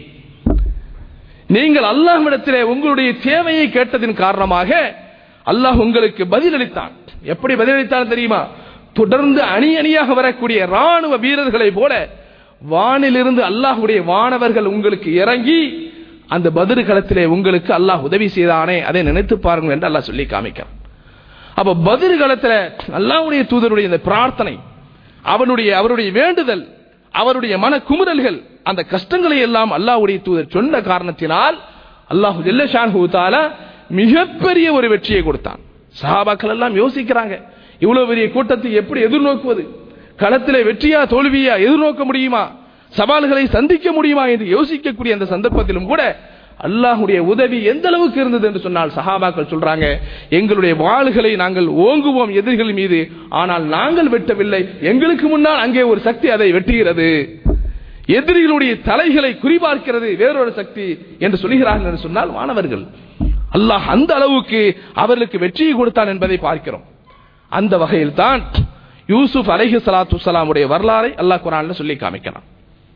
நீங்கள் அல்லாஹ்விடத்திலே உங்களுடைய தேவையை கேட்டதின் காரணமாக அல்லாஹ் உங்களுக்கு பதிலளித்தான். எப்படி பதிலளித்தான் தெரியுமா? தொடர்ந்து அணி அணியாக வரக்கூடிய ராணுவ வீரர்களை போல வானிலிருந்து அல்லாஹ்வுடைய வானவர்கள் உங்களுக்கு இறங்கி அந்த பத்ர் களத்திலே உங்களுக்கு அல்லாஹ் உதவி செய்தானே, அதை நினைத்து பாருங்கள் என்று அல்லாஹ் சொல்லி காமிக்கிறான். அப்ப பத்ர் களத்தில் அல்லாஹ்வுடைய தூதருடைய இந்த பிரார்த்தனை, அவருடைய வேண்டுதல், அவருடைய மன குமுறல்கள், அந்த கஷ்டங்களை எல்லாம் அல்லாஹ்வுடைய தூதர் சொன்ன காரணத்தினால் அல்லாஹ் ஜல்ல ஷானஹு தஆலா மிகப்பெரிய ஒரு வெற்றியை கொடுத்தான். சஹாபாக்கள் எல்லாம் யோசிக்கிறாங்க, இவ்வளவு பெரிய கூட்டத்தை எப்படி எதிர்நோக்குவது, களத்திலே வெற்றியா தோல்வியா எதிர்நோக்க முடியுமா, சவால்களை சந்திக்க முடியுமா என்று யோசிக்கக்கூடிய அந்த சந்தர்ப்பத்திலும் கூட அல்லாஹ்வுடைய உதவி எந்த அளவுக்கு இருந்தது என்று சொன்னால் சஹாபாக்கள் சொல்றாங்க, எங்களுடைய வாள்களை நாங்கள் ஓங்குவோம் எதிரிகள் மீது, ஆனால் நாங்கள் வெட்டவில்லை, எங்களுக்கு முன்னால் அங்கே ஒரு சக்தி அதை வெட்டுகிறது, எதிரிகளுடைய தலைகளை குறிபார்க்கிறது வேறொரு சக்தி என்று சொல்கிறார்கள் என்று சொன்னால் மாணவர்கள் அல்லாஹ் அந்த அளவுக்கு அவர்களுக்கு வெற்றியை கொடுத்தான் என்பதை பார்க்கிறோம். அந்த வகையில் தான் யூசுப் அலைஹிஸ்ஸலாத்து வஸ்ஸலாமுடைய வரலாறை அல்லாஹ் குர்ஆன்ல சொல்லி காமிக்கிறான்.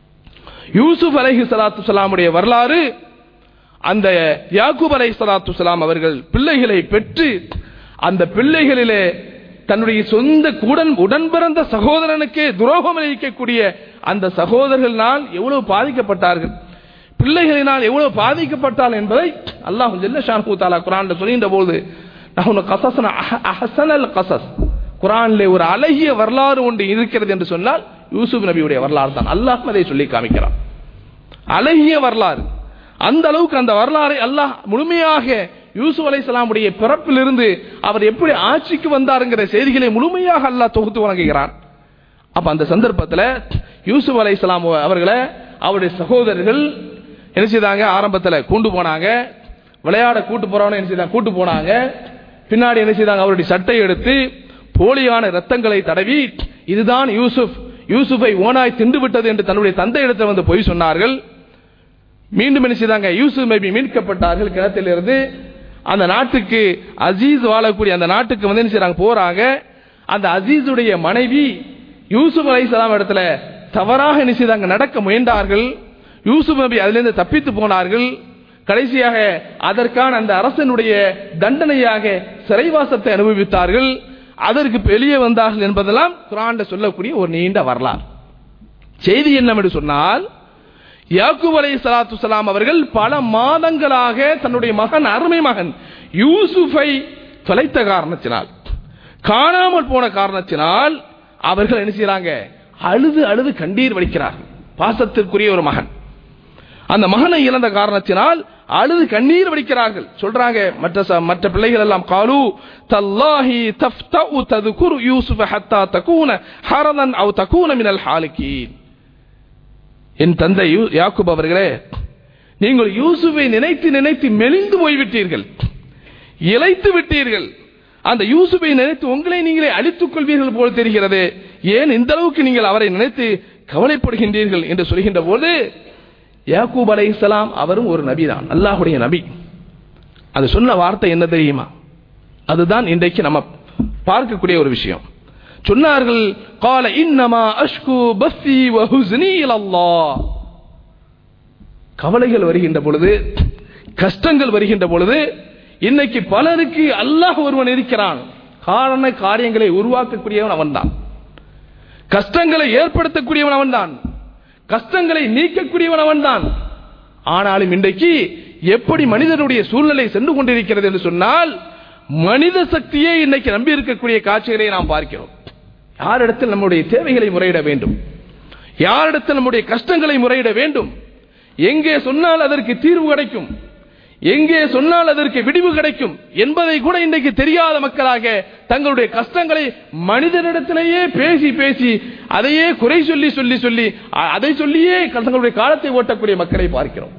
யூசுப் அலைஹிஸ்ஸலாத்து வஸ்ஸலாமுடைய வரலாறு, அந்த யாக்கூப் அலைஹிஸ்ஸலாத்து வஸ்ஸலாம் அவர்கள் பிள்ளைகளை பெற்று அந்த பிள்ளைகளிலே தன்னுடைய சொந்த உடன் பிறந்த சகோதரனுக்கே துரோகம் இழைக்கக்கூடிய அந்த சகோதரர்களால் எவ்வளவு பாதிக்கப்பட்டார்கள், பிள்ளைகளினால் எவ்வளவு பாதிக்கப்பட்டால் என்பதை அல்லாஹ் ஜல்ல ஷானஹு தஆலா குர்ஆன்ல சொல்கின்ற போது நஹ்னு கஸஸ்னா அஹ்ஸனல் கஸஸ், குர்ஆனிலே ஒரு அழகிய வரலாறு ஒன்று இருக்கிறது என்று சொன்னால் யூசுப் நபியுடைய வரலாறு தான். அல்லாஹ் அதை சொல்லி காமிக்கிறான். அழகிய வரலாறு. அந்த அளவுக்கு அந்த வரலாறை அல்லாஹ் முழுமையாக யூசுப் அலைஹிஸ்ஸலாமுடைய பிறப்பிலிருந்து அவர் எப்படி ஆட்சிக்கு வந்தாருங்கிற செய்திகளை முழுமையாக அல்லாஹ் தொகுத்து வழங்குகிறான். அப்ப அந்த சந்தர்ப்பத்தில் யூசுப் அலைஹிஸ்ஸலாம் அவர்களை அவருடைய சகோதரர்கள் என்ன செய்தாங்க, ஆரம்பத்தில் கூண்டு போனாங்க, விளையாட கூட்டு போறவன என்ன செய்தாங்க, கூட்டு போனாங்க. பின்னாடி என்ன செய்தாங்க, அவருடைய சட்டை எடுத்து போலியான ரத்தங்களை தடவி இதுதான் யூசுஃபை ஓனாய் தின்று விட்டது என்று தன்னுடைய தந்தை இடத்தில் வந்து பொய் சொன்னார்கள். மீண்டும் என்ன செய்தாங்க, யூசுப் நபி மீட்கப்பட்டார்கள் கிணத்திலிருந்து. அந்த நாட்டுக்கு அசீஸ் வாழக்கூடிய அந்த நாட்டுக்கு வந்து என்ன செய்றாங்க, போறாங்க. அந்த அசீஸுடைய மனைவி யூசுப் அலைஹிஸ்ஸலாம் இடத்துல தவறாக என்ன செய்தாங்க, நடக்க முயன்றார்கள். யூசுப் நபி அதிலிருந்து தப்பித்து போனார்கள். கடைசியாக அதற்கான அந்த அரசனுடைய தண்டனையாக சிறைவாசத்தை அனுபவித்தார்கள். அதற்கு வெளியே வந்தார்கள் என்பதெல்லாம் குர்ஆன்ல சொல்லக்கூடிய ஒரு நீண்ட வரலாறு. செய்தி என்னவென்று சொன்னால், யாக்கூப் அலைஹிஸ்ஸலாத்து வஸ்ஸலாம் அவர்கள் பல மாதங்களாக தன்னுடைய மகன், அருமை மகன் யூசுஃபை தொலைத்த காரணத்தினால், காணாமல் போன காரணத்தினால் அவர்கள் என்ன செய்றாங்க, அழுது அழுது கண்ணீர் வடிக்கிறார்கள். பாசத்திற்குரிய ஒரு மகன், அந்த மகனை இழந்த காரணத்தினால் அழுது கண்ணீர் வடிக்கிறார்கள். சொல்றாங்க மற்ற பிள்ளைகள் எல்லாம், காலு தல்லாஹி தஃப்தஉ தذكر யூசுஃப ஹத்தா தகூன ஹரதன் அவ் தகூன மினல் ஹாலிகீன். என் தந்தை யாக்கூப் அவர்களே, நீங்கள் யூசுஃபை நினைத்து நினைத்து மெலிந்து போய்விட்டீர்கள், இளைத்து விட்டீர்கள். அந்த யூசுஃபை நினைத்து உங்களை நீங்களே அழித்துக் கொள்வீர்கள் போல் தெரிகிறது. ஏன் இந்த அளவுக்கு நீங்கள் அவரை நினைத்து கவலைப்படுகின்றீர்கள் என்று சொல்கின்ற போது, யாக்கூப் அலைஹிஸ்ஸலாம் அவரும் ஒரு நபி தான், அல்லாஹ்வுடைய நபி. அது சொன்ன வார்த்தை என்ன தெரியுமா? அதுதான் இன்றைக்கு நம்ம பார்க்கக்கூடிய ஒரு விஷயம். சொன்னார்கள், قال انما اشكو بثي وحزني الى الله. கவலைகள் வருகின்ற பொழுது, கஷ்டங்கள் வருகின்ற பொழுது, இன்னைக்கு பலருக்கு அல்லாஹ் ஒருவன் இருக்கிறான், காரண காரியங்களை உருவாக்கக்கூடியவன் அவன்தான், கஷ்டங்களை ஏற்படுத்தக்கூடியவன் அவன்தான், கஷ்டங்களை நீக்கக்கூடியவன் அவன்தான். ஆனாலும் இன்றைக்கு எப்படி மனிதனுடைய சூழ்நிலை சென்று கொண்டிருக்கிறது என்று சொன்னால், மனித சக்தியை இன்னைக்கு நம்பி இருக்கக்கூடிய காட்சிகளை நாம் பார்க்கிறோம். யாரிடத்தில் நம்முடைய தேவைகளை முறையிட வேண்டும், யாரிடத்தில் நம்முடைய கஷ்டங்களை முறையிட வேண்டும், எங்கே சொன்னால் அதற்கு தீர்வு கிடைக்கும், எங்கே சொன்னால் அதற்கு விடிவு கிடைக்கும் என்பதை கூட இன்றைக்கு தெரியாத மக்களாக தங்களுடைய கஷ்டங்களை மனிதனிடத்திலேயே பேசி பேசி அதையே குறை சொல்லி சொல்லி சொல்லி அதை சொல்லியே தங்களுடைய காலத்தை ஓட்டக்கூடிய மக்களை பார்க்கிறோம்.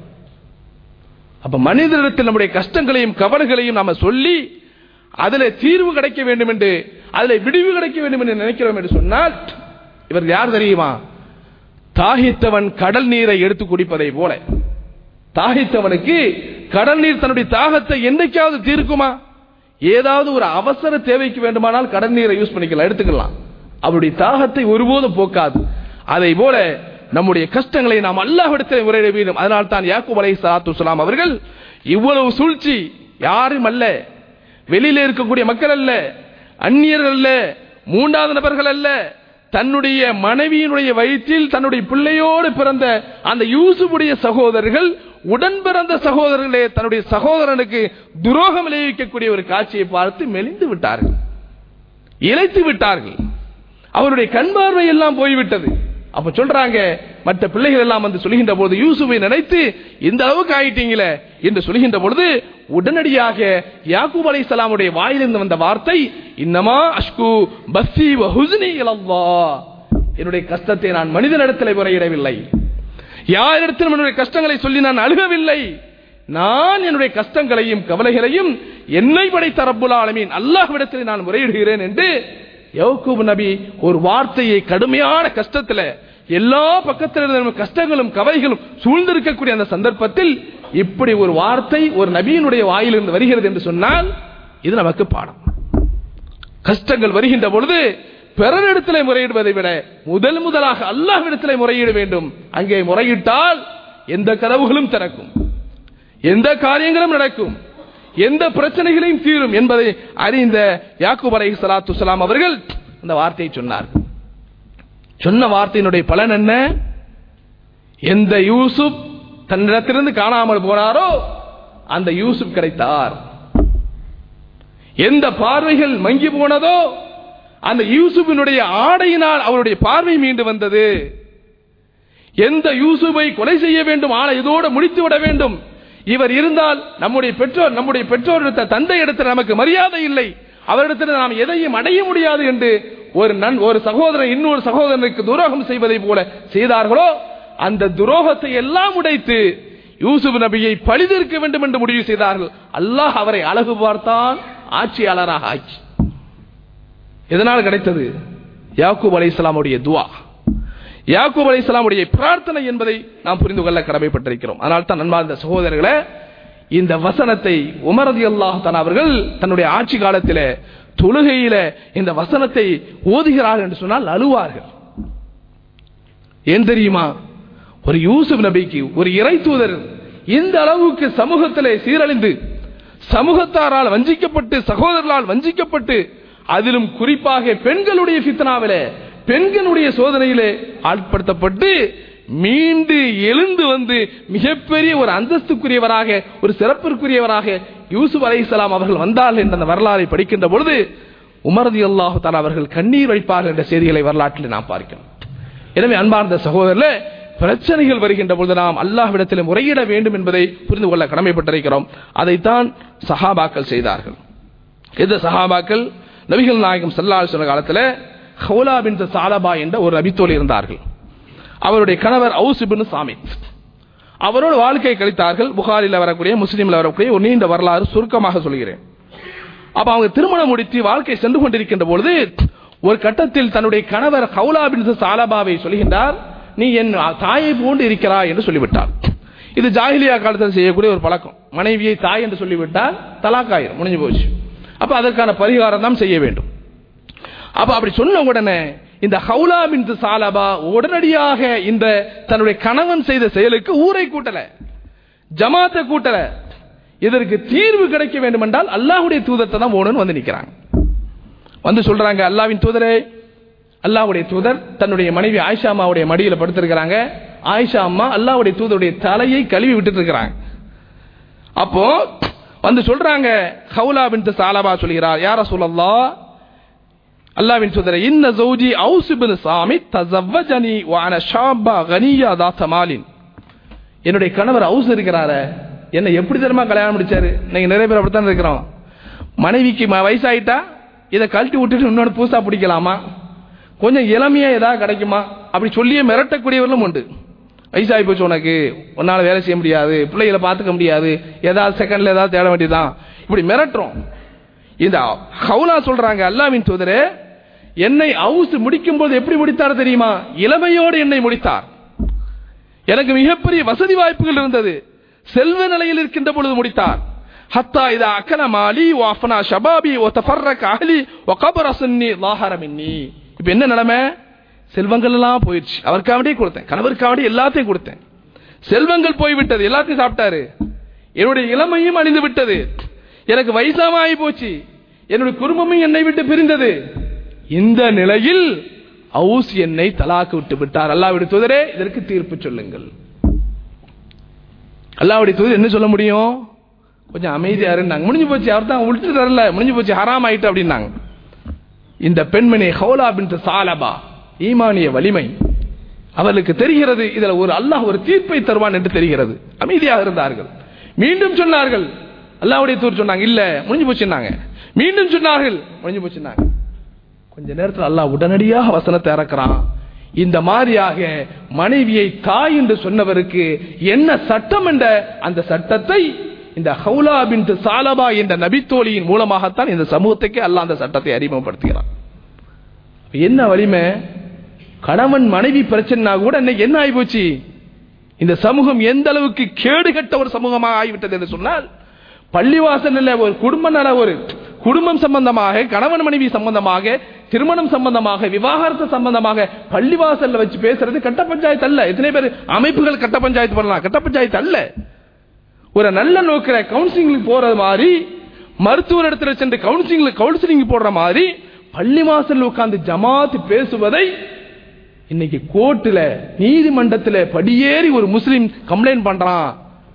அப்ப மனிதனிடத்தில் நம்முடைய கஷ்டங்களையும் கவலைகளையும் நாம சொல்லி அதில் தீர்வு கிடைக்க வேண்டும் என்று, அதில் விடிவு கிடைக்க வேண்டும் என்று நினைக்கிறோம் என்று சொன்னால், இவர் யார் தெரியுமா? தாகித்தவன் கடல் நீரை எடுத்து குடிப்பதை போல. தாகித்தவனுக்கு கடல் நீர் தன்னுடைய தாகத்தை என்னைக்காவது தீர்க்குமா? ஏதாவது ஒரு அவசர தேவைக்கு வேண்டுமானால் கடல் நீரை யூஸ் பண்ணிக்கலாம், எடுத்துக்கலாம், அவருடைய தாகத்தை ஒருபோதும் போக்காது. அதை போல நம்முடைய கஷ்டங்களை நாம் அல்லாஹ்விடத்தில் முறையிட வேண்டும். அதனால் தான் யாக்கூப் அலைஹிஸ்ஸலாத்து வஸ்ஸலாம் அவர்கள் இவ்வளவு சூழ்ச்சி, யாரும் அல்ல, வெளியில இருக்கக்கூடிய மக்கள் அல்ல, அந்நியர்கள் அல்ல, மூன்றாவது நபர்கள் அல்ல, தன்னுடைய மனைவியினுடைய வயிற்றில் தன்னுடைய பிள்ளையோடு பிறந்த அந்த யூசுஃபுடைய சகோதரர்கள், உடன் பிறந்த சகோதரர்களே, தன்னுடைய சகோதரனுக்கு துரோகம் விளைவிக்கக்கூடிய ஒரு காட்சியை பார்த்து மெலிந்து விட்டார்கள், இளைத்து விட்டார்கள், அவருடைய கண் பார்வை எல்லாம் போய்விட்டது. அப்ப சொல்றாங்க, மற்ற பிள்ளைகள் எல்லாம் வந்து சொல்கின்ற போது, யூசுஃபை நினைத்து இந்த அளவுக்கு ஆயிட்டீங்களே என்று சொல்கின்ற பொழுது, உடனடியாக யாக்கூப் அலைஹிஸ்ஸலாமுடைய வாயிலிருந்து வந்த வார்த்தை, இன்னமா அஷ்கு பஸ்ஸி வ ஹுஸ்னி இலல்லாஹ். என்னுடைய கஷ்டத்தை நான் மனிதனிடத்தில் முறையிடவில்லை, யாரிடத்திலும் என்னுடைய கஷ்டங்களை சொல்லி நான் அழுகவில்லை, நான் என்னுடைய கஷ்டங்களையும் கவலைகளையும் என்னை படைத்த ரப்புல் ஆலமீன் அல்லாஹ்விடத்தில் நான் முறையிடுகிறேன் என்று யாக்கூப் நபி ஒரு வார்த்தையை, கடுமையான கஷ்டத்தில், எல்லா பக்கத்திலும் கஷ்டங்களும் கவலைகளும் சூழ்ந்திருக்கக்கூடிய அந்த சந்தர்ப்பத்தில் இப்படி ஒரு வார்த்தை ஒரு நபியினுடைய வாயிலிருந்து வருகிறது என்று சொன்னால் இது நமக்கு பாடம். கஷ்டங்கள் வருகின்ற பொழுது பிறரிடத்திலே முறையிடுவதை விட முதலாக அல்லாஹ்விடத்திலே முறையிட வேண்டும். அங்கே முறையிட்டால் எந்த கதவுகளும் திறக்கும், எந்த காரியங்களும் நடக்கும், எந்த பிரச்சனைகளையும் தீரும் என்பதை அறிந்த யாக்கூப் அலைஹிஸ்ஸலாத்து வஸ்ஸலாம் அவர்கள் அந்த வார்த்தையை சொன்னார். சொன்ன வார்த்தையினுடைய பலன் என்ன? எந்த யூசுப் தன்னிடத்திலிருந்து காணாமல் போனாரோ அந்த யூசுப் கிடைத்தார். எந்த பார்வைகள் மங்கி போனதோ அந்த யூசுப்பினுடைய ஆடையினால் அவருடைய பார்வை மீண்டு வந்தது. எந்த யூசுப்பை கொலை செய்ய வேண்டும், ஆளை இதோடு முடித்து விட வேண்டும், இவர் இருந்தால் நம்முடைய பெற்றோர் தந்தை இடத்தில் நமக்கு மரியாதை இல்லை, அவரிடத்தில் நாம் எதையும் அடைய முடியாது என்று ஒரு சகோதரன் இன்னொரு சகோதரனுக்கு துரோகம் செய்வதை போல செய்தார்களோ அந்த துரோகத்தை எல்லாம் உடைத்து யூசுப் நபியை பழிதீர்க்க வேண்டும் என்று முடிவு செய்தார்கள். அல்லாஹ் அவரை அழகு பார்த்தான், ஆட்சியாளராக ஆக்கி. எதனால் கிடைத்தது? யாக்கூப் அலைஹிஸ்ஸலாமுடைய துஆ, யாக்கூப் அலைஹிஸ்ஸலாமுடைய பிரார்த்தனை என்பதை நாம் புரிந்து கொள்ள கடமைப்பட்டிருக்கிறோம். அதனால் தான் அன்பார்ந்த சகோதரர்களே, இந்த வசனத்தை உமர் ரலியல்லாஹு தஆலா அவர்கள் தன்னுடைய ஆட்சி காலத்தில் தொழுகையில இந்த வசனத்தை ஓதுகிறார்கள் என்று சொன்னால் அழுவார்கள். ஏன் தெரியுமா? ஒரு யூசுப் நபிக்கு, ஒரு இறை தூதர் இந்த அளவுக்கு சமூகத்திலே சீரழிந்து, சமூகத்தாரால் வஞ்சிக்கப்பட்டு, சகோதரர்களால் வஞ்சிக்கப்பட்டு, அதிலும் குறிப்பாக பெண்களுடைய ஃபித்னாவிலே, பெண்களுடைய சோதனையிலே ஆட்படுத்தப்பட்டு மீண்டு எழுந்து வந்து மிகப்பெரிய ஒரு அந்தஸ்துக்குரியவராக, ஒரு சிறப்பிற்குரியவராக யூசுப் அலைஹிஸ்ஸலாம் அவர்கள் வந்தார்கள் என்ற அந்த வரலாறை படிக்கின்ற பொழுது உமர் ரலியல்லாஹு தஆலா அவர்கள் கண்ணீர் வடிப்பார்கள் என்ற செய்திகளை வரலாற்றில் நாம் பார்க்கிறோம். எனவே அன்பார்ந்த சகோதரர்களே, பிரச்சனைகள் வருகின்ற பொழுது நாம் அல்லாஹ்விடத்தில் முறையிட வேண்டும் என்பதை புரிந்து கொள்ள கடமைப்பட்டிருக்கிறோம். அதைத்தான் சஹாபாக்கள் செய்தார்கள். இந்த சஹாபாக்கள் நபிகள் நாயகம் ஸல்லல்லாஹு அலைஹி வஸல்லம் காலத்தில் ஹவுலா பின்த் ஸஅலபா என்ற ஒரு நபித்தோழி இருந்தார்கள். அவருடைய கணவர் அவுஸ் இப்னு சாமித், அவரோடு வாழ்க்கை கழித்தார்கள். புகாரில் வரக்கூடிய, முஸ்லிமில் வரக்கூடிய ஒரு நீண்ட வரலாறு சுருக்கமாக சொல்கிறேன். அப்ப அவங்க திருமணம் முடித்து வாழ்க்கை சென்று கொண்டிருக்கின்ற பொழுது ஒரு கட்டத்தில் தன்னுடைய கணவர் ஹவுலா பின்த் ஸஅலபாவை சொல்கின்றார், நீ என் தாயை போன்று இருக்கிறாய் என்று சொல்லிவிட்டார். இது ஜாஹிலியா காலத்தில் செய்யக்கூடிய ஒரு பழக்கம். மனைவியை தாய் என்று சொல்லிவிட்டால் தலாக்காயிரும், முடிஞ்சு போச்சு. அப்ப அதற்கான பரிகாரம் தான் செய்ய வேண்டும். அப்ப அப்படி சொன்ன உடனே இந்த ஹவுலா பின்த் ஸஅலபா உடனடியாக இந்த தன்னுடைய கணவன் செய்த செயலுக்கு ஊரை கூட்டல, ஜமாத்தை கூட்டல. இதற்கு தீர்வு கிடைக்க வேண்டும் என்றால் அல்லாஹ்வுடைய தூதத்தை தான் ஓடணும் வந்து நிற்கிறாங்க. வந்து சொல்றாங்க, அல்லாஹ்வின் தூதரே, அல்லாஹ்வுடைய தூதர் தன்னுடைய மனைவி ஆயிஷா அம்மாவுடைய மடியில் படுத்திருக்கிறாங்க. ஆயிஷா அம்மா அல்லாஹ்வுடைய தூதருடைய தலையை கழுவி விட்டுட்டு இருக்கிறாங்க. அப்போ வந்து சொல்றாங்க, ஹவுலா பின்த் ஸஅலபா சொல்கிறார், யா ரசூலல்லாஹ், அல்லாஹ்வின் தூதரே, இன்ன ஜௌஜி அவுஸ் இப்னு சாமித் தஸவ்வஜனி வ அன ஷாபா கனியா தாத மாலின். என்னுடைய கணவர் அவுஸ் இருக்கிறாரே, என்ன எப்படி தெரியுமா கல்யாணம் முடிச்சாரு? நீங்க நிறைய பேர் அப்படித்தான் இருக்கிறோம். மனைவிக்கு வயசாயிட்டா இதை கழட்டி விட்டுட்டு இன்னொன்று பூசா பிடிக்கலாமா, கொஞ்சம் இளமையா ஏதாவது கிடைக்குமா அப்படி சொல்லியே மிரட்டக்கூடியவர்களும் உண்டு. வயசாகி போச்சு, உனக்கு உன்னால வேலை செய்ய முடியாது, பிள்ளைகளை பார்த்துக்க முடியாது, ஏதாவது செகண்ட்ல ஏதாவது தேட வேண்டியதுதான், இப்படி மிரட்டுறோம். இந்த ஹவுலா சொல்றாங்க, அல்லாஹ்வின் தூதரே, என்னை அவுஸ் முடிக்கும் போது எப்படி முடித்தார் தெரியுமா? இளமையோடு என்னை முடித்தார். எனக்கு மிகப்பெரிய வசதி வாய்ப்புகள் இருந்தது, செல்வ நிலையில் இருக்கின்ற பொழுது முடித்தார். ஹத்தா இதா அக்கல மாலி வ அஃபனா ஷபாபி வ தஃபர்ரக அஹ்லி வ கபர சுன்னி லாஹர மின்னி. இப்போ என்ன நிலைமை? செல்வங்கள் எல்லாம் போயிடுச்சு, அவருக்காக கொடுத்தேன், கணவருக்காக எல்லாத்தையும் கொடுத்தேன், செல்வங்கள் போய்விட்டது, எல்லாத்தையும் சாப்பிட்டாரு. என்னுடைய இளமையும் அழிந்து விட்டது, எனக்கு வயசாகி போச்சு, என்னுடைய குடும்பமும் என்னை விட்டு பிரிந்தது. இந்த நிலையில் அவுஸ் என்னை தலாக்கு விட்டு விட்டார். அல்லாஹ்வுடைய தூதரே, இதற்கு தீர்ப்பு சொல்லுங்கள். அல்லாஹ்வுடைய தூதர் என்ன சொல்ல முடியும்? கொஞ்சம் அமைதியா இருந்தாங்க. முடிஞ்சு போச்சு, அவர் தான் விட்டு தரல, முடிஞ்சு போச்சு, ஹராம் ஆயிட்டு அப்படின்னாங்க. இந்த பெண்மணி ஹவுலா பின்த் ஸஅலபா, ஈமானிய வலிமை அவர்களுக்கு தெரிகிறது, இதுல ஒரு அல்லாஹ் ஒரு தீர்ப்பை தருவான் என்று தெரிகிறது. அமைதியாக இருந்தார்கள். மீண்டும் சொன்னார்கள், அல்லாஹ்வுடைய தூதர் சொன்னாங்க, இல்ல முடிஞ்சு போச்சுன்னாங்க. மீண்டும் சொன்னார்கள், முடிஞ்சு போச்சுன்னாங்க. கொஞ்ச நேரத்தில் அல்லாஹ் உடனடியாக வசனத்தை இறக்குறான். இந்த மாதிரியாக மனைவியை தாய் என்று சொன்னவருக்கு என்ன சட்டம் என்ற அந்த சட்டத்தை இந்த ஹவுலா பின்த் ஸஅலபா என்ற நபித்தோழியின் மூலமாகத்தான் இந்த சமூகத்துக்கு அல்லாஹ் அந்த சட்டத்தை அறிமுகப்படுத்துகிறார். என்ன வலிமை? கணவன் மனைவி பிரச்சனை கூட இன்னைக்கு என்ன ஆகி போச்சு? இந்த சமூகம் எந்த அளவுக்கு கேடுகட்ட ஒரு சமூகமாக ஆகிவிட்டது என்று சொன்னால், பள்ளிவாசல் ஒரு குடும்ப நல, ஒரு குடும்பம் சம்பந்தமாக, கணவன் மனைவி சம்பந்தமாக, திருமணம் சம்பந்தமாக, விவாகரத்து சம்பந்தமாக பள்ளிவாசல்ல வச்சு பேசுறது கட்ட பஞ்சாயத்து அல்ல. எத்தனை பேர் அமைப்புகள் கட்ட பஞ்சாயத்து பண்ணலாம்? கட்ட பஞ்சாயத்து அல்ல. ஒரு நல்ல நோக்கிற கவுன்சிலிங் போறது மாதிரி, மருத்துவர் இடத்துல சென்று கவுன்சிலிங் போடுற மாதிரி பள்ளிவாசல் உட்கார்ந்து ஜமாத்து பேசுவதை இன்னைக்கு கோர்ட்டுல, நீதிமன்றத்தில் படியேறி ஒரு முஸ்லிம் கம்ப்ளைண்ட் பண்றான்,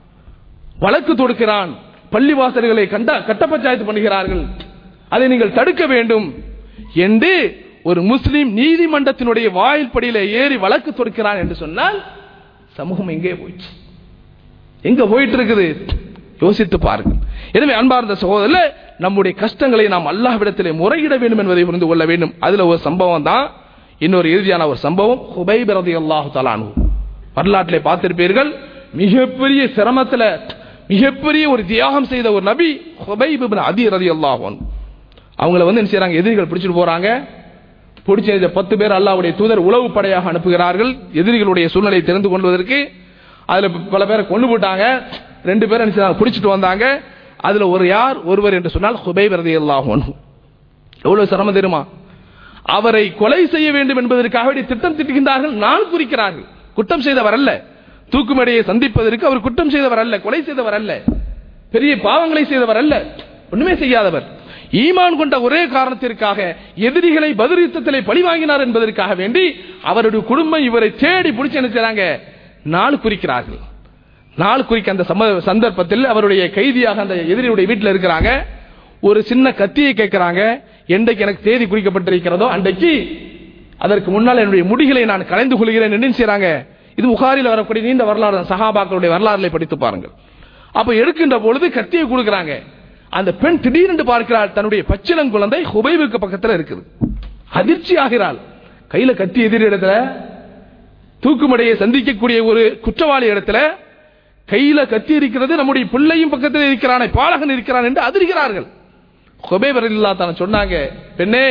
வழக்கு தொடுக்கிறான், பள்ளிவாசல்களை கட்ட பஞ்சாயத்து பண்ணுகிறார்கள், அதை நீங்கள் தடுக்க வேண்டும் என்று ஒரு முஸ்லிம் நீதிமன்றத்தினுடைய வாயில் படியில ஏறி வழக்கு தொடுக்கிறான் என்று சொன்னால் சமூகம் எங்கே போயிடுச்சு? எங்க போயிட்டு இருக்குது? யோசித்து பாருங்கள். எனவே அன்பார்ந்த சகோதரர்களே, நம்முடைய கஷ்டங்களை நாம் அல்லாஹ்விடத்திலே முறையிட வேண்டும் என்பதை புரிந்து கொள்ள வேண்டும். அதுல ஒரு சம்பவம் தான், இன்னொரு இறுதியான ஒரு சம்பவம். ஹுபைப் ரலியல்லாஹு தஆலா அன்ஹு வரலாற்றிலே பார்த்திருப்பீர்கள். மிகப்பெரிய சிரமத்துல மிகப்பெரிய ஒரு தியாகம் செய்த ஒரு நபி ஹுபைப் இப்னு அதி ரலியல்லாஹு அன்ஹு. அவங்கள என்ன செய்றாங்க? எதிரிகள் பிடிச்சிட்டு போறாங்க. பிடிச்ச 10 பேர் அல்லாஹ்வுடைய தூதர் உளவு படையாக அனுப்புகிறார்கள் எதிரிகளுடைய சூழ்நிலையை தெரிந்து கொள்வதற்கு. அதுல பல பேரை கொண்டு போட்டாங்க. 2 பேரை பிடிச்சிட்டு வந்தாங்க. அதுல ஒருவர் என்று சொன்னால் ஹுபைப் ரலியல்லாஹு அன்ஹு. எவ்வளவு சிரமம் தெரியுமா? அவரை கொலை செய்ய வேண்டும் என்பதற்காக திட்டம் திட்டுகின்றார்கள், நாள் குறிக்கிறார்கள். குற்றம் செய்தவர் அல்ல, தூக்குமடையை சந்திப்பதற்கு அவர் குற்றம் செய்தவர் அல்ல, கொலை செய்தவர் அல்ல, பெரிய பாவங்களை செய்தவர் அல்ல, ஒண்ணுமே செய்யாதவர். ஈமான் கொண்ட ஒரே காரணத்திற்காக எதிரிகளை பத்ர் யுத்தத்திலே பழி வாங்கினார் என்பதற்காக வேண்டி அவருடைய குடும்பம் இவரை தேடி பிடிச்சு என்ன செய்றாங்க? நாள் குறிக்கிறார்கள். நாள் குறிக்க அந்த சந்தர்ப்பத்தில் அவருடைய கைதியாக அந்த எதிரியுடைய வீட்டில் இருக்கிறாங்க. ஒரு சின்ன கத்தியை கேட்கிறாங்க. என்றைக்கு எனக்கு தேதி குறிக்கப்பட்டிருக்கிறதோ அன்றைக்கு அதற்கு முன்னால் என்னுடைய முடிகளை நான் கலைந்து கொள்கிறேன் என்று செய்றாங்க. இது புகாரில் வரக்கூடிய நீண்ட வரலாறு, சஹாபாக்களுடைய வரலாறுகளை படித்து பாருங்கள். அப்ப எடுக்கின்ற பொழுது கத்தியை கொடுக்கிறாங்க. அந்த பெண் திடீரென்று பார்க்கிறாள், தன்னுடைய பச்சிளங்குழந்தை ஹுபைபுக்கு பக்கத்தில் இருக்குது. அதிர்ச்சி ஆகிறாள். கையில கத்தி எதிரி இடத்துல, தூக்குமடையை சந்திக்கக்கூடிய ஒரு குற்றவாளி இடத்துல கையில கத்தி இருக்கிறது, நம்முடைய பிள்ளையும் பக்கத்தில் இருக்கிறான், பாலகன் இருக்கிறான் என்று அதிர்கிறார்கள். ஹுபைப் ரலியல்லாஹு தஆலா சொன்னாங்க, பெண்ணே,